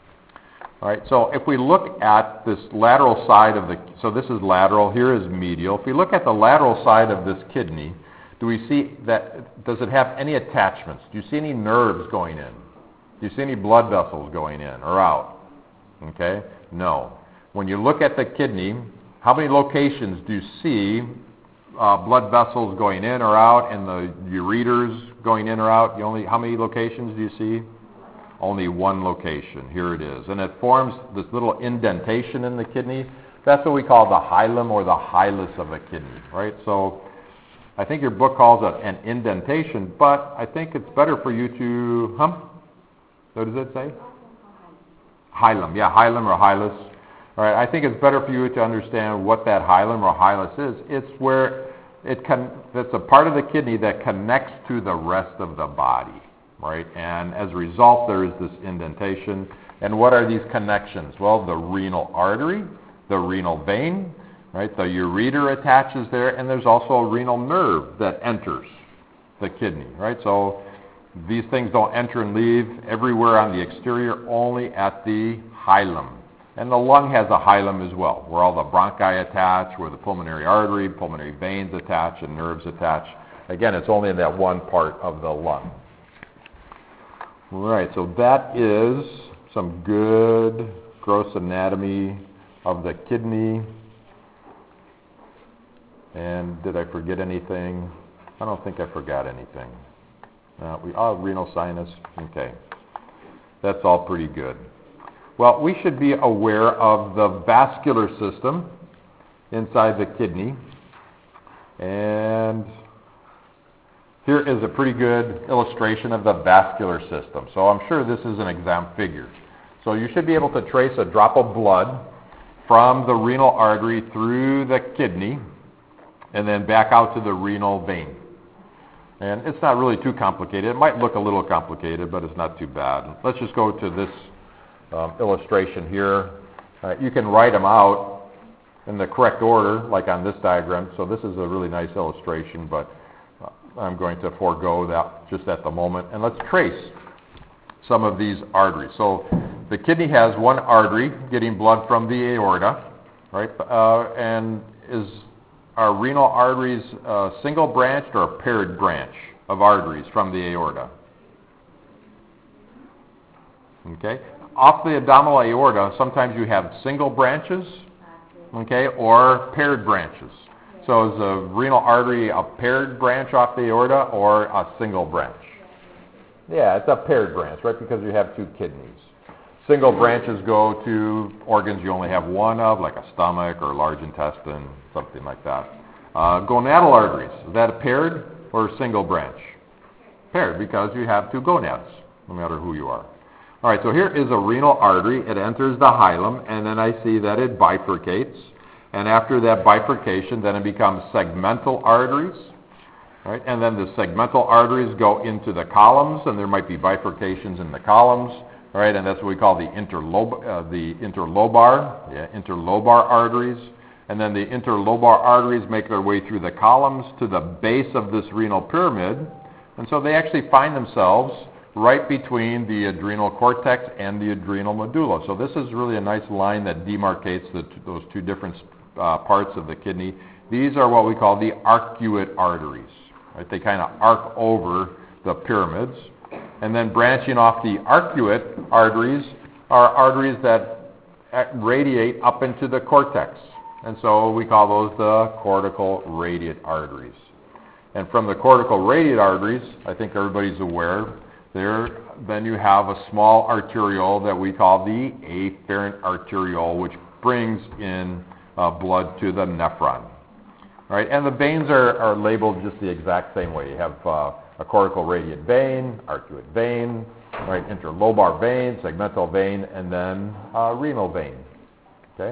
All right, so if we look at this lateral side of so this is lateral, here is medial. If we look at the lateral side of this kidney, do we see that, does it have any attachments? Do you see any nerves going in? Do you see any blood vessels going in or out? Okay, no. When you look at the kidney, how many locations do you see blood vessels going in or out, and the ureters going in or out? How many locations do you see? Only one location. Here it is. And it forms this little indentation in the kidney. That's what we call the hilum or the hilus of a kidney, right? So I think your book calls it an indentation, but I think it's better for you to, what does it say? Hilum, yeah, hilum or hilus. All right, I think it's better for you to understand what that hilum or hilus is. It's where it's a part of the kidney that connects to the rest of the body, right? And as a result, there is this indentation. And what are these connections? Well, the renal artery, the renal vein, right? The ureter attaches there, and there's also a renal nerve that enters the kidney, right? So these things don't enter and leave everywhere on the exterior, only at the hilum. And the lung has a hilum as well, where all the bronchi attach, where the pulmonary artery, pulmonary veins attach, and nerves attach. Again, it's only in that one part of the lung. All right, so that is some good gross anatomy of the kidney. And did I forget anything? I don't think I forgot anything. Renal sinus, okay. That's all pretty good. Well, we should be aware of the vascular system inside the kidney. And here is a pretty good illustration of the vascular system. So I'm sure this is an exam figure. So you should be able to trace a drop of blood from the renal artery through the kidney and then back out to the renal vein. And it's not really too complicated. It might look a little complicated, but it's not too bad. Let's just go to this illustration here. You can write them out in the correct order, like on this diagram. So this is a really nice illustration, but I'm going to forego that just at the moment. And let's trace some of these arteries. So the kidney has one artery getting blood from the aorta, right? And is our renal arteries single branched or a paired branch of arteries from the aorta? Okay. Off the abdominal aorta, sometimes you have single branches, okay, or paired branches. So is the renal artery a paired branch off the aorta or a single branch? Yeah, it's a paired branch, right, because you have two kidneys. Single branches go to organs you only have one of, like a stomach or large intestine, something like that. Gonadal arteries, is that a paired or a single branch? Paired, because you have two gonads, no matter who you are. All right, so here is a renal artery. It enters the hilum, and then I see that it bifurcates. And after that bifurcation, then it becomes segmental arteries. Right? And then the segmental arteries go into the columns, and there might be bifurcations in the columns. All right, and that's what we call the interlobar arteries. And then the interlobar arteries make their way through the columns to the base of this renal pyramid. And so they actually find themselves right between the adrenal cortex and the adrenal medulla. So this is really a nice line that demarcates those two different parts of the kidney. These are what we call the arcuate arteries. Right? They kind of arc over the pyramids. And then branching off the arcuate arteries are arteries that radiate up into the cortex. And so we call those the cortical radiate arteries. And from the cortical radiate arteries, I think everybody's aware, then you have a small arteriole that we call the afferent arteriole, which brings in blood to the nephron. Right? And the veins are labeled just the exact same way. You have a cortical radiate vein, arcuate vein, right? Interlobar vein, segmental vein, and then renal vein. Okay?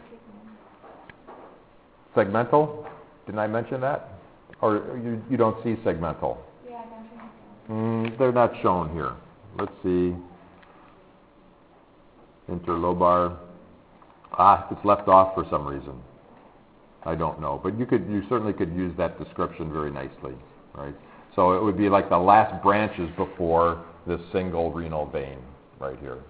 Segmental? Didn't I mention that? Or you don't see segmental? Yeah, I don't. They're not shown here. Let's see. Interlobar. It's left off for some reason. I don't know, but you certainly could use that description very nicely, right? So it would be like the last branches before this single renal vein right here.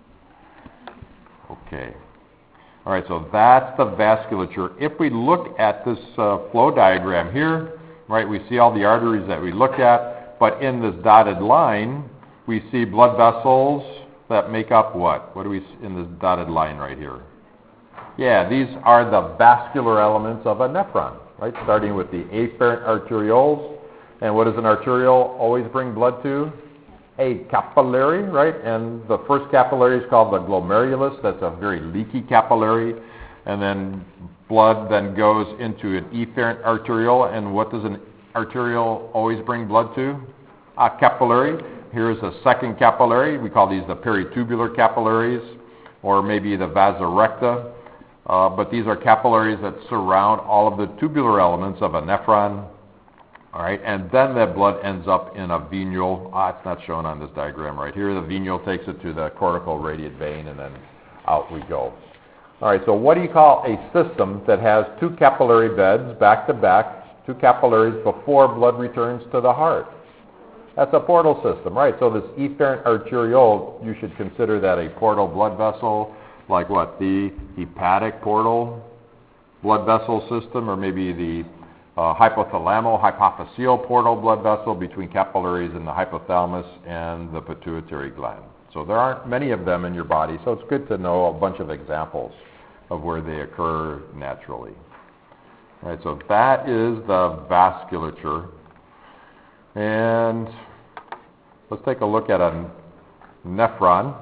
Okay. All right, so that's the vasculature. If we look at this flow diagram here, right, we see all the arteries that we looked at, but in this dotted line, we see blood vessels that make up what? What do we see in this dotted line right here? Yeah, these are the vascular elements of a nephron, right? Starting with the afferent arterioles. And what does an arteriole always bring blood to? A capillary, right? And the first capillary is called the glomerulus. That's a very leaky capillary. And then blood then goes into an efferent arteriole. And what does an arteriole always bring blood to? A capillary. Here's a second capillary. We call these the peritubular capillaries, or maybe the vasa recta. But these are capillaries that surround all of the tubular elements of a nephron. All right, and then that blood ends up in a venule. It's not shown on this diagram right here. The venule takes it to the cortical radiate vein, and then out we go. All right, so what do you call a system that has two capillary beds back to back, two capillaries before blood returns to the heart? That's a portal system, right? So this efferent arteriole, you should consider that a portal blood vessel, like what, the hepatic portal blood vessel system, or maybe the hypothalamo-hypophyseal portal blood vessel between capillaries in the hypothalamus and the pituitary gland. So there aren't many of them in your body, so it's good to know a bunch of examples of where they occur naturally. All right, so that is the vasculature. And let's take a look at a nephron.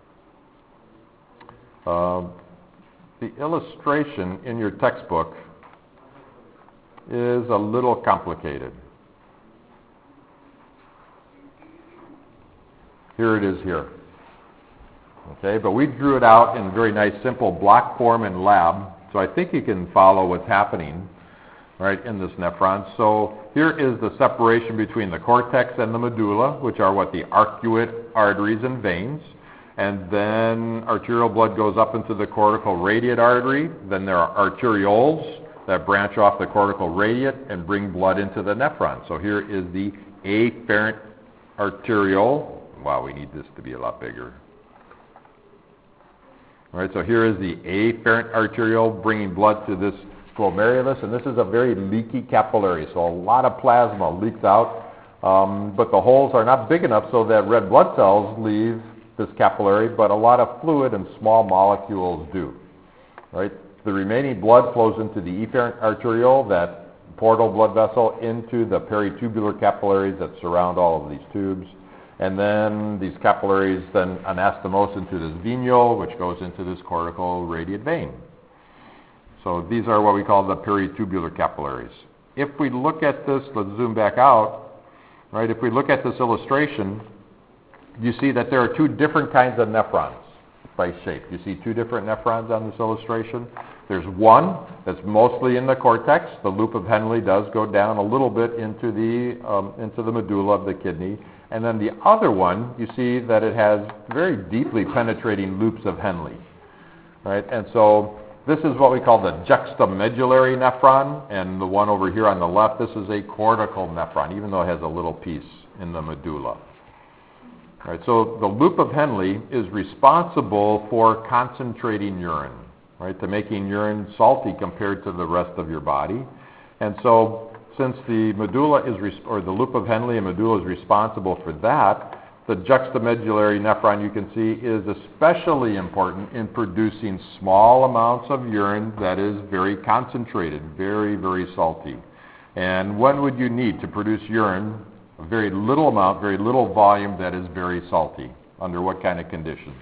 The illustration in your textbook is a little complicated. Here it is here. Okay, but we drew it out in very nice simple block form in lab, so I think you can follow what's happening right in this nephron. So here is the separation between the cortex and the medulla, which are what, the arcuate arteries and veins. And then arterial blood goes up into the cortical radiate artery. Then there are arterioles that branch off the cortical radiate and bring blood into the nephron. So here is the afferent arteriole. Wow, we need this to be a lot bigger. All right, so here is the afferent arteriole bringing blood to this glomerulus, and this is a very leaky capillary, so a lot of plasma leaks out, but the holes are not big enough so that red blood cells leave this capillary, but a lot of fluid and small molecules do. Right? The remaining blood flows into the efferent arteriole, that portal blood vessel, into the peritubular capillaries that surround all of these tubes. And then these capillaries then anastomose into this veniole, which goes into this cortical radiate vein. So these are what we call the peritubular capillaries. If we look at this, let's zoom back out, right? If we look at this illustration, you see that there are two different kinds of nephrons by shape. You see two different nephrons on this illustration. There's one that's mostly in the cortex. The loop of Henle does go down a little bit into the medulla of the kidney. And then the other one, you see that it has very deeply penetrating loops of Henle. Right? And so this is what we call the juxtamedullary nephron, and the one over here on the left, this is a cortical nephron, even though it has a little piece in the medulla. Right, so the loop of Henle is responsible for concentrating urine, right, to making urine salty compared to the rest of your body. And so since the medulla or the loop of Henle and medulla is responsible for that, the juxtamedullary nephron, you can see, is especially important in producing small amounts of urine that is very concentrated, very, very salty. And when would you need to produce urine, a very little amount, very little volume that is very salty? Under what kind of conditions?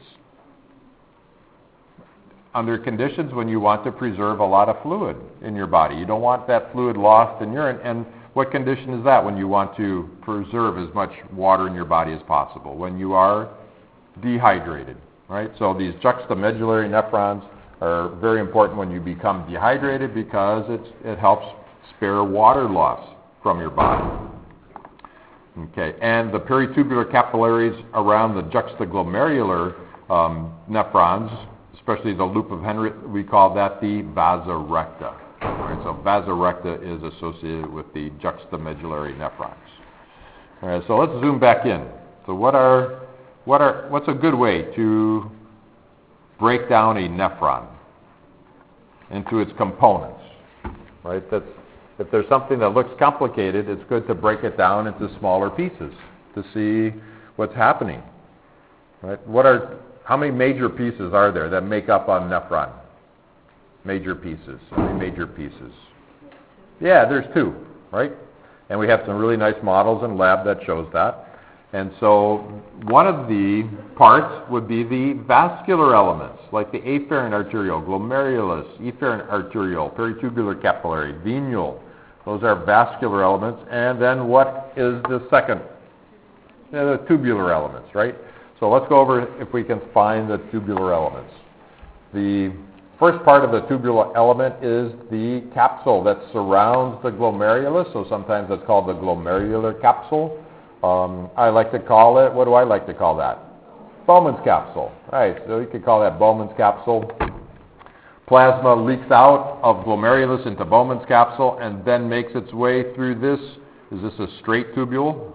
Under conditions when you want to preserve a lot of fluid in your body. You don't want that fluid lost in urine. And what condition is that when you want to preserve as much water in your body as possible? When you are dehydrated, right? So these juxtamedullary nephrons are very important when you become dehydrated because it helps spare water loss from your body. Okay, and the peritubular capillaries around the juxtaglomerular nephrons, especially the loop of Henle, we call that the vasa recta. Right, so vasa recta is associated with the juxtamedullary nephrons. All right, so let's zoom back in. So what's a good way to break down a nephron into its components? Right, if there's something that looks complicated, it's good to break it down into smaller pieces to see what's happening. Right? How many major pieces are there that make up a nephron? Major pieces. How many major pieces? Yeah, there's two, right? And we have some really nice models in lab that shows that. And so one of the parts would be the vascular elements, like the afferent arteriole, glomerulus, efferent arteriole, peritubular capillary, veniole. Those are vascular elements. And then what is the second? The tubular elements, right? So let's go over if we can find the tubular elements. The first part of the tubular element is the capsule that surrounds the glomerulus, so sometimes that's called the glomerular capsule. I like to call it, what do I like to call that? Bowman's capsule. Right, so you could call that Bowman's capsule. Plasma leaks out of glomerulus into Bowman's capsule and then makes its way through this. Is this a straight tubule?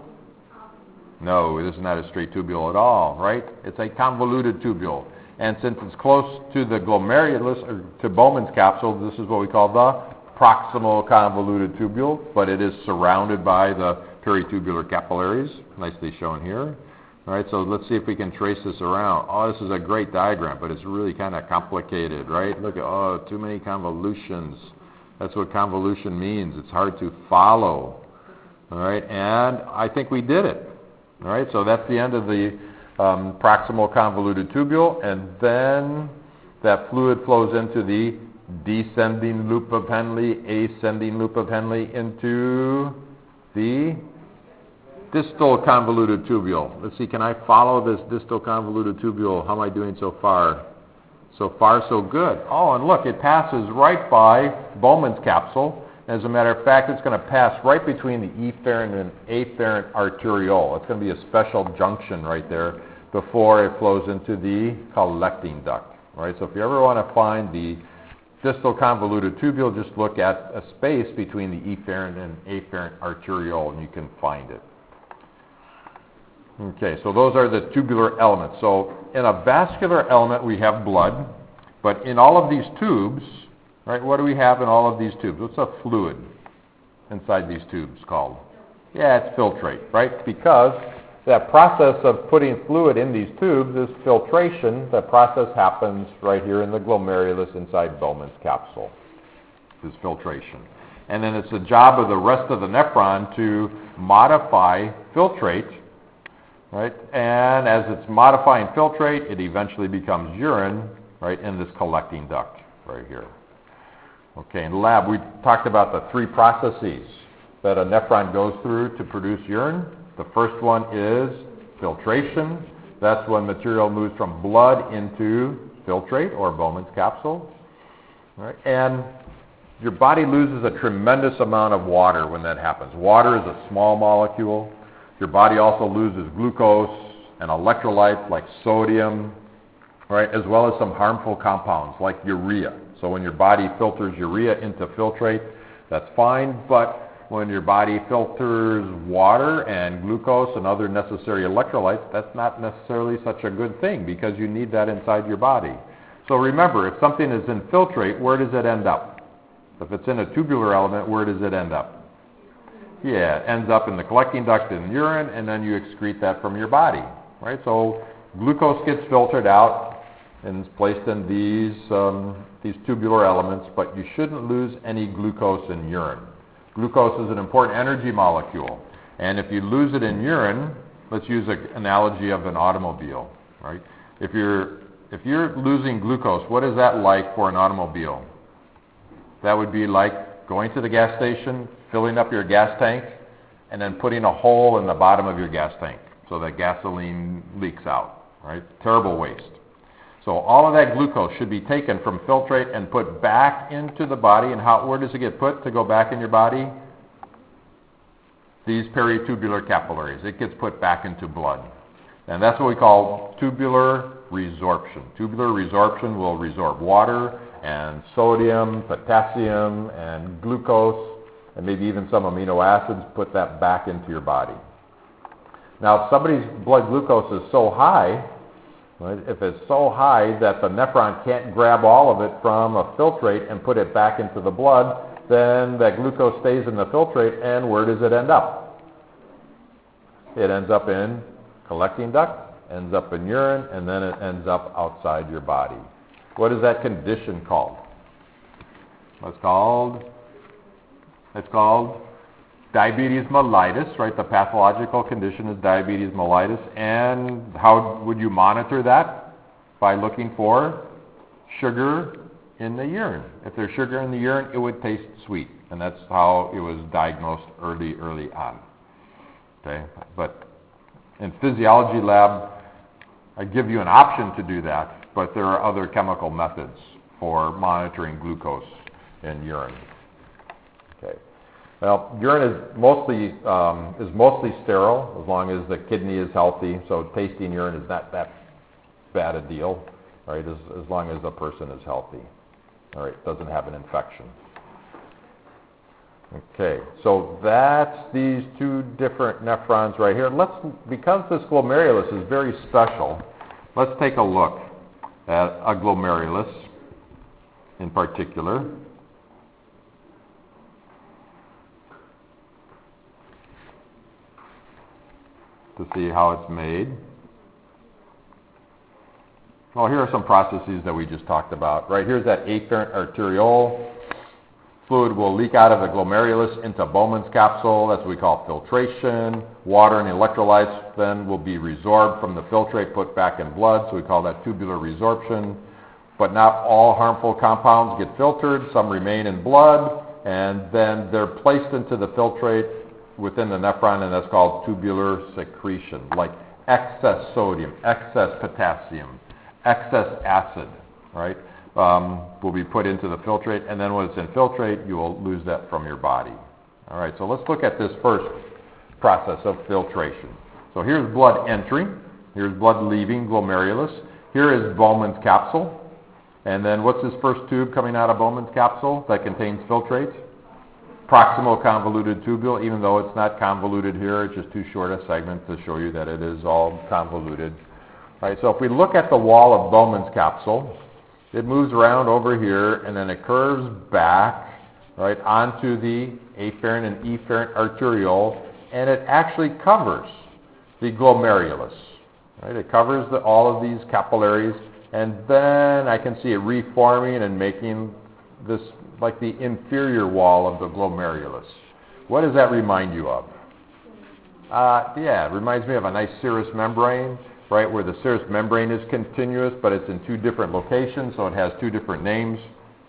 No, this is not a straight tubule at all, right? It's a convoluted tubule. And since it's close to the glomerulus, or to Bowman's capsule, this is what we call the proximal convoluted tubule, but it is surrounded by the peritubular capillaries, nicely shown here. All right, so let's see if we can trace this around. Oh, this is a great diagram, but it's really kind of complicated, right? Look at, too many convolutions. That's what convolution means. It's hard to follow. All right, and I think we did it. All right, so that's the end of the proximal convoluted tubule, and then that fluid flows into the descending loop of Henle, ascending loop of Henle into the distal convoluted tubule. Let's see, can I follow this distal convoluted tubule? How am I doing so far? So far, so good. Oh, and look, it passes right by Bowman's capsule. As a matter of fact, it's going to pass right between the efferent and afferent arteriole. It's going to be a special junction right there before it flows into the collecting duct. Right? So if you ever want to find the distal convoluted tubule, just look at a space between the efferent and afferent arteriole and you can find it. Okay, so those are the tubular elements. So in a vascular element we have blood, but in all of these tubes, right, what do we have in all of these tubes? What's a fluid inside these tubes called? Yeah, it's filtrate, right? Because that process of putting fluid in these tubes is filtration. That process happens right here in the glomerulus inside Bowman's capsule, is filtration. And then it's the job of the rest of the nephron to modify filtrate, right? And as it's modifying filtrate, it eventually becomes urine, right, in this collecting duct right here. Okay, in the lab we talked about the three processes that a nephron goes through to produce urine. The first one is filtration. That's when material moves from blood into filtrate or Bowman's capsule. Right? And your body loses a tremendous amount of water when that happens. Water is a small molecule. Your body also loses glucose and electrolytes like sodium, right, as well as some harmful compounds like urea. So when your body filters urea into filtrate, that's fine, but when your body filters water and glucose and other necessary electrolytes, that's not necessarily such a good thing because you need that inside your body. So remember, if something is in filtrate, where does it end up? If it's in a tubular element, where does it end up? Yeah, it ends up in the collecting duct in urine, and then you excrete that from your body, right? So glucose gets filtered out and is placed in these tubular elements, but you shouldn't lose any glucose in urine. Glucose is an important energy molecule, and if you lose it in urine, let's use an analogy of an automobile, right? If you're losing glucose, what is that like for an automobile? That would be like going to the gas station, filling up your gas tank, and then putting a hole in the bottom of your gas tank so that gasoline leaks out, right? Terrible waste. So all of that glucose should be taken from filtrate and put back into the body. And where does it get put to go back in your body? These peritubular capillaries. It gets put back into blood. And that's what we call tubular resorption. Tubular resorption will resorb water and sodium, potassium, and glucose, and maybe even some amino acids, put that back into your body. Now, if somebody's blood glucose is so high, right, if it's so high that the nephron can't grab all of it from a filtrate and put it back into the blood, then that glucose stays in the filtrate, and where does it end up? It ends up in collecting duct, ends up in urine, and then it ends up outside your body. What is that condition called? It's called diabetes mellitus, right? The pathological condition is diabetes mellitus. And how would you monitor that? By looking for sugar in the urine. If there's sugar in the urine, it would taste sweet. And that's how it was diagnosed early on. Okay? But in physiology lab, I give you an option to do that, but there are other chemical methods for monitoring glucose in urine. Okay. Well, urine is mostly sterile as long as the kidney is healthy. So tasting urine is not that bad a deal, right? As long as the person is healthy, all right, doesn't have an infection. Okay, so that's these two different nephrons right here. Because this glomerulus is very special, let's take a look at a glomerulus in particular. To see how it's made. Well, here are some processes that we just talked about. Right here's that afferent arteriole. Fluid will leak out of the glomerulus into Bowman's capsule. That's what we call filtration. Water and electrolytes then will be resorbed from the filtrate, put back in blood. So we call that tubular resorption. But not all harmful compounds get filtered. Some remain in blood, and then they're placed into the filtrate within the nephron, and that's called tubular secretion, like excess sodium, excess potassium, excess acid, right, will be put into the filtrate, and then when it's in filtrate, you will lose that from your body. All right, so let's look at this first process of filtration. So here's blood entry, Here's blood leaving glomerulus. Here is Bowman's capsule. And then what's this first tube coming out of Bowman's capsule that contains filtrate? Proximal convoluted tubule, even though it's not convoluted here, it's just too short a segment to show you that it is all convoluted. All right, so if we look at the wall of Bowman's capsule, it moves around over here and then it curves back, right, onto the afferent and efferent arteriole, and it actually covers the glomerulus. Right? It covers all of these capillaries, and then I can see it reforming and making this like the inferior wall of the glomerulus. What does that remind you of? Yeah, it reminds me of a nice serous membrane, right, where the serous membrane is continuous, but it's in two different locations, so it has two different names.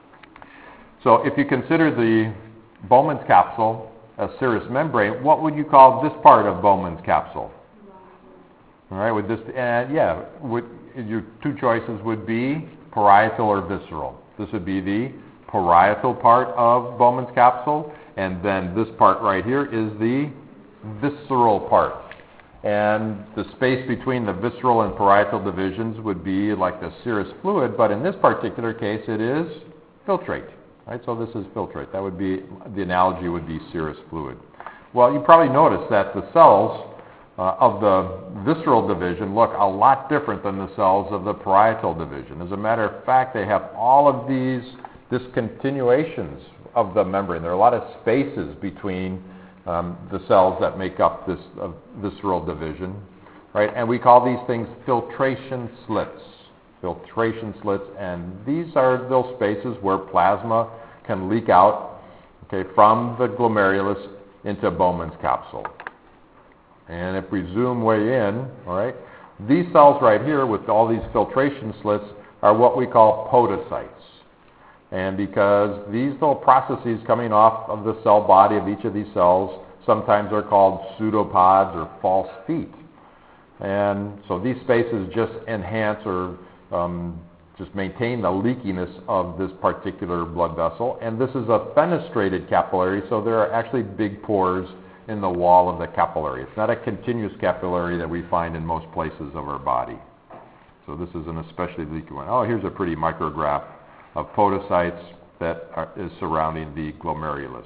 So if you consider the Bowman's capsule a serous membrane, what would you call this part of Bowman's capsule? All right, with this, and yeah, your two choices would be parietal or visceral. This would be the parietal part of Bowman's capsule, and then this part right here is the visceral part. And the space between the visceral and parietal divisions would be like the serous fluid, but in this particular case it is filtrate. Right? So this is filtrate. That would be, the analogy would be serous fluid. Well, you probably noticed that the cells of the visceral division look a lot different than the cells of the parietal division. As a matter of fact, they have all of these discontinuations of the membrane. There are a lot of spaces between the cells that make up this visceral division, right? And we call these things filtration slits. Filtration slits, and these are those spaces where plasma can leak out, okay, from the glomerulus into Bowman's capsule. And if we zoom way in, all right, these cells right here with all these filtration slits are what we call podocytes. And because these little processes coming off of the cell body of each of these cells sometimes are called pseudopods or false feet. And so these spaces just enhance or just maintain the leakiness of this particular blood vessel. And this is a fenestrated capillary, so there are actually big pores in the wall of the capillary. It's not a continuous capillary that we find in most places of our body. So this is an especially leaky one. Oh, here's a pretty micrograph of podocytes that is surrounding the glomerulus.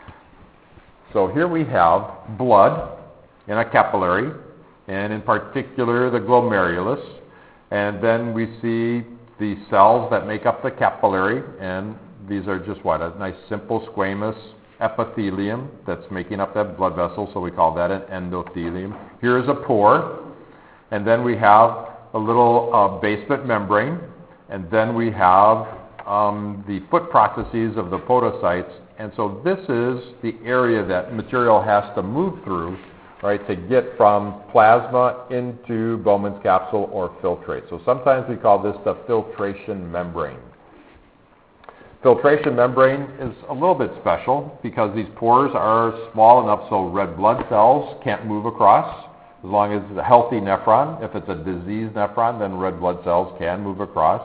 So here we have blood in a capillary, and in particular the glomerulus. And then we see the cells that make up the capillary, and these are just what? A nice simple squamous epithelium that's making up that blood vessel, so we call that an endothelium. Here is a pore, and then we have a little basement membrane, and then we have the foot processes of the podocytes, and so this is the area that material has to move through, right, to get from plasma into Bowman's capsule or filtrate. So sometimes we call this the filtration membrane. Filtration membrane is a little bit special because these pores are small enough so red blood cells can't move across. As long as it's a healthy nephron, if it's a diseased nephron, then red blood cells can move across.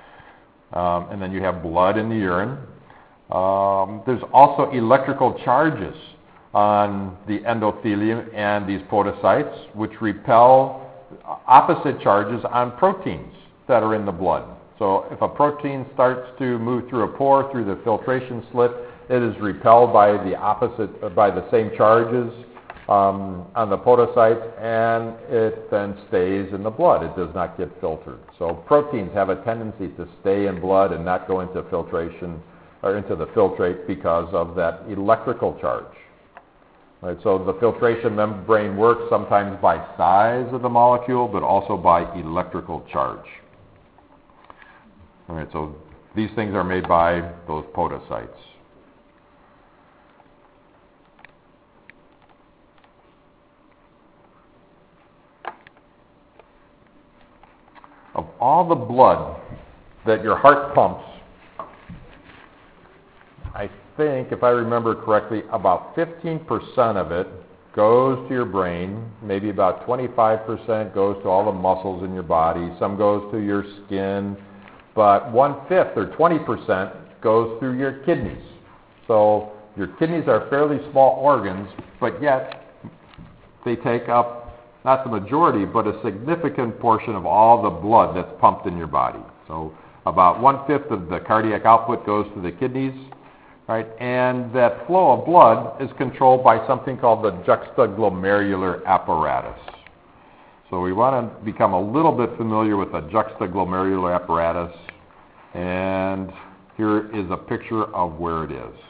And then you have blood in the urine. There's also electrical charges on the endothelium and these podocytes, which repel opposite charges on proteins that are in the blood. So if a protein starts to move through a pore, through the filtration slit, it is repelled by the same charges on the podocytes, and it then stays in the blood. It does not get filtered. So proteins have a tendency to stay in blood and not go into filtration or into the filtrate because of that electrical charge. Right, so the filtration membrane works sometimes by size of the molecule, but also by electrical charge. All right, so these things are made by those podocytes. Of all the blood that your heart pumps, I think, if I remember correctly, about 15% of it goes to your brain, maybe about 25% goes to all the muscles in your body, some goes to your skin, but 1/5 or 20% goes through your kidneys. So your kidneys are fairly small organs, but yet they take up not the majority, but a significant portion of all the blood that's pumped in your body. So about 1/5 of the cardiac output goes to the kidneys, right? And that flow of blood is controlled by something called the juxtaglomerular apparatus. So we want to become a little bit familiar with the juxtaglomerular apparatus, and here is a picture of where it is.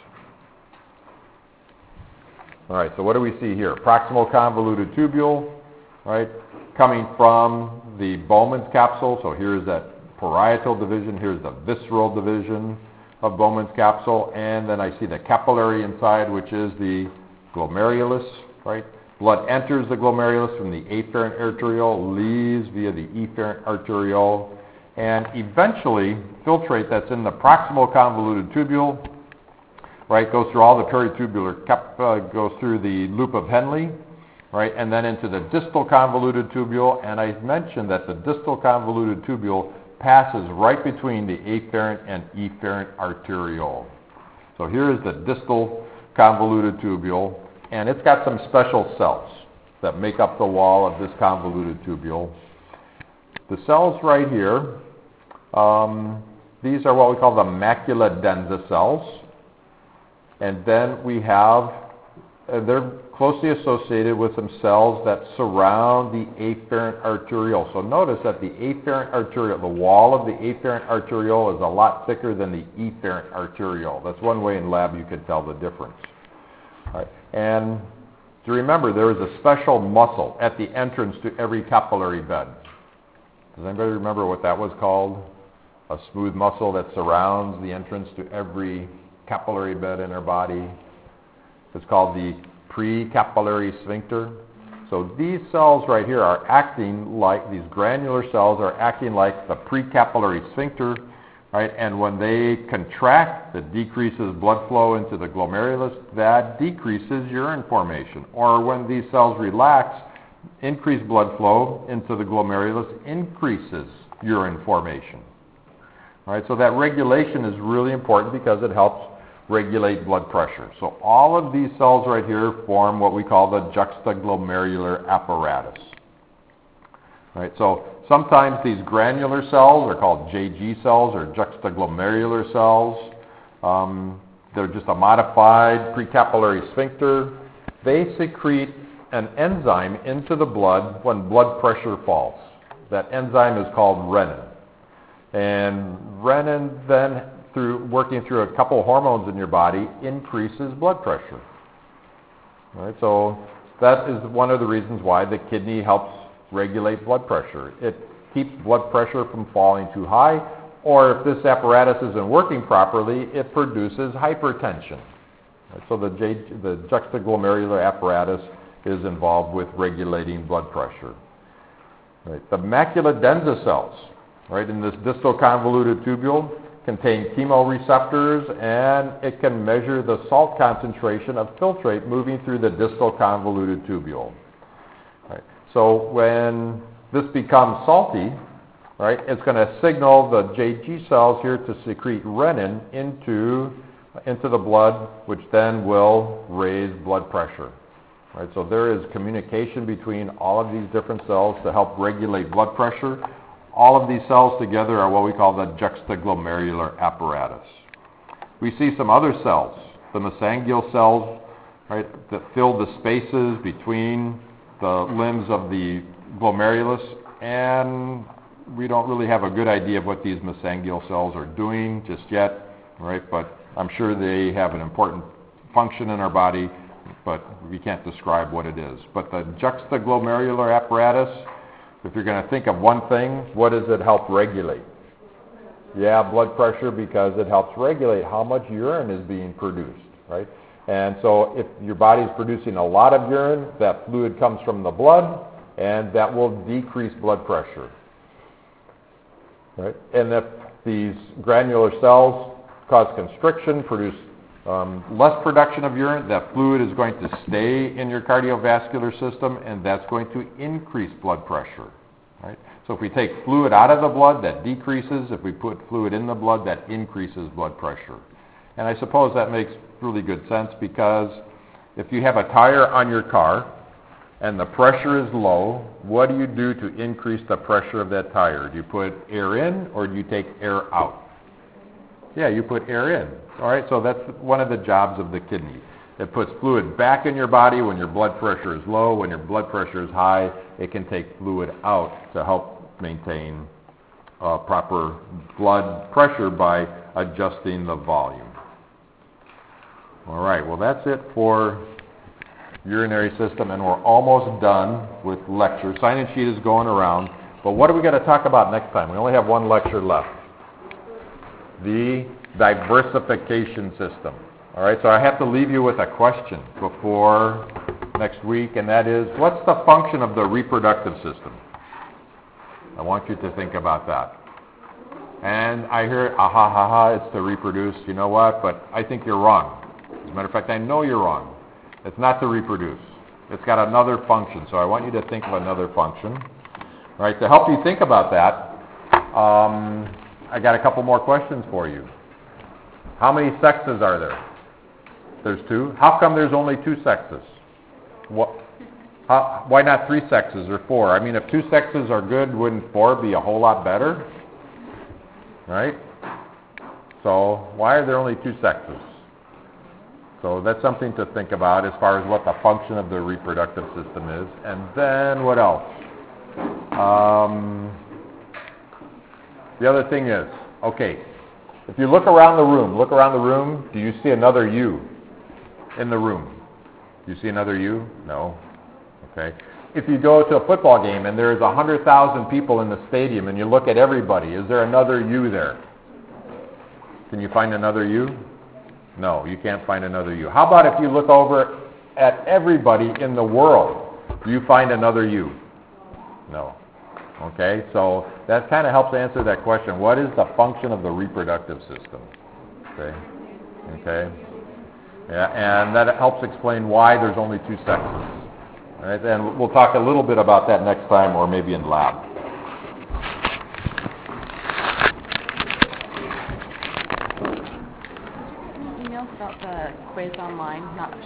All right, so what do we see here? Proximal convoluted tubule, right, coming from the Bowman's capsule. So here's that parietal division, here's the visceral division of Bowman's capsule, and then I see the capillary inside, which is the glomerulus, right? Blood enters the glomerulus from the afferent arteriole, leaves via the efferent arteriole, and eventually filtrate that's in the proximal convoluted tubule, right, goes through all the peritubular, goes through the loop of Henle, right, and then into the distal convoluted tubule, and I mentioned that the distal convoluted tubule passes right between the afferent and efferent arteriole. So here is the distal convoluted tubule, and it's got some special cells that make up the wall of this convoluted tubule. The cells right here, these are what we call the macula densa cells. And then we have, they're closely associated with some cells that surround the afferent arteriole. So notice that the afferent arteriole, the wall of the afferent arteriole is a lot thicker than the efferent arteriole. That's one way in lab you can tell the difference. All right. And to remember, there is a special muscle at the entrance to every capillary bed. Does anybody remember what that was called? A smooth muscle that surrounds the entrance to every capillary bed in our body. It's called the precapillary sphincter. So these cells right here are acting like, these granular cells are acting like the precapillary sphincter, right? And when they contract, that decreases blood flow into the glomerulus, that decreases urine formation. Or when these cells relax, increased blood flow into the glomerulus increases urine formation. All right, so that regulation is really important because it helps regulate blood pressure. So all of these cells right here form what we call the juxtaglomerular apparatus. All right, so sometimes these granular cells are called JG cells or juxtaglomerular cells. They're just a modified precapillary sphincter. They secrete an enzyme into the blood when blood pressure falls. That enzyme is called renin. And renin then, through working through a couple hormones in your body, increases blood pressure. All right, so that is one of the reasons why the kidney helps regulate blood pressure. It keeps blood pressure from falling too high, or if this apparatus isn't working properly, it produces hypertension. Right, so the juxtaglomerular apparatus is involved with regulating blood pressure. Right, the macula densa cells, right, in this distal convoluted tubule, contain chemoreceptors, and it can measure the salt concentration of filtrate moving through the distal convoluted tubule. Right. So when this becomes salty, right, it's going to signal the JG cells here to secrete renin into the blood, which then will raise blood pressure. Right. So there is communication between all of these different cells to help regulate blood pressure. All of these cells together are what we call the juxtaglomerular apparatus. We see some other cells, the mesangial cells, right, that fill the spaces between the limbs of the glomerulus, and we don't really have a good idea of what these mesangial cells are doing just yet, right? But I'm sure they have an important function in our body, but we can't describe what it is. But the juxtaglomerular apparatus, if you're going to think of one thing, what does it help regulate? Yeah, blood pressure, because it helps regulate how much urine is being produced, right? And so if your body is producing a lot of urine, that fluid comes from the blood, and that will decrease blood pressure, right? And if these granular cells cause constriction, produce less production of urine, that fluid is going to stay in your cardiovascular system, and that's going to increase blood pressure, right? So if we take fluid out of the blood, that decreases. If we put fluid in the blood, that increases blood pressure. And I suppose that makes really good sense, because if you have a tire on your car, and the pressure is low, what do you do to increase the pressure of that tire? Do you put air in or do you take air out? Yeah, you put air in. All right, so that's one of the jobs of the kidney. It puts fluid back in your body when your blood pressure is low. When your blood pressure is high, it can take fluid out to help maintain proper blood pressure by adjusting the volume. All right, well that's it for urinary system, and we're almost done with lecture. Sign-in sheet is going around, but what are we going to talk about next time? We only have one lecture left. The diversification system. All right, so I have to leave you with a question before next week, and that is, what's the function of the reproductive system? I want you to think about that. And I hear, aha, ha, ha, it's to reproduce. You know what? But I think you're wrong. As a matter of fact, I know you're wrong. It's not to reproduce. It's got another function, so I want you to think of another function. All right, to help you think about that, I got a couple more questions for you. How many sexes are there? There's two. How come there's only two sexes? Why not three sexes or four? I mean, if two sexes are good, wouldn't four be a whole lot better? Right? So why are there only two sexes? So that's something to think about as far as what the function of the reproductive system is. And then what else? The other thing is, okay, if you look around the room, do you see another you in the room? Do you see another you? No. Okay. If you go to a football game and there's 100,000 people in the stadium and you look at everybody, is there another you there? Can you find another you? No, you can't find another you. How about if you look over at everybody in the world? Do you find another you? No. Okay, so that kind of helps answer that question. What is the function of the reproductive system? Okay. Yeah, and that helps explain why there's only two sexes. All right, and we'll talk a little bit about that next time, or maybe in lab. Emails about the quiz online, not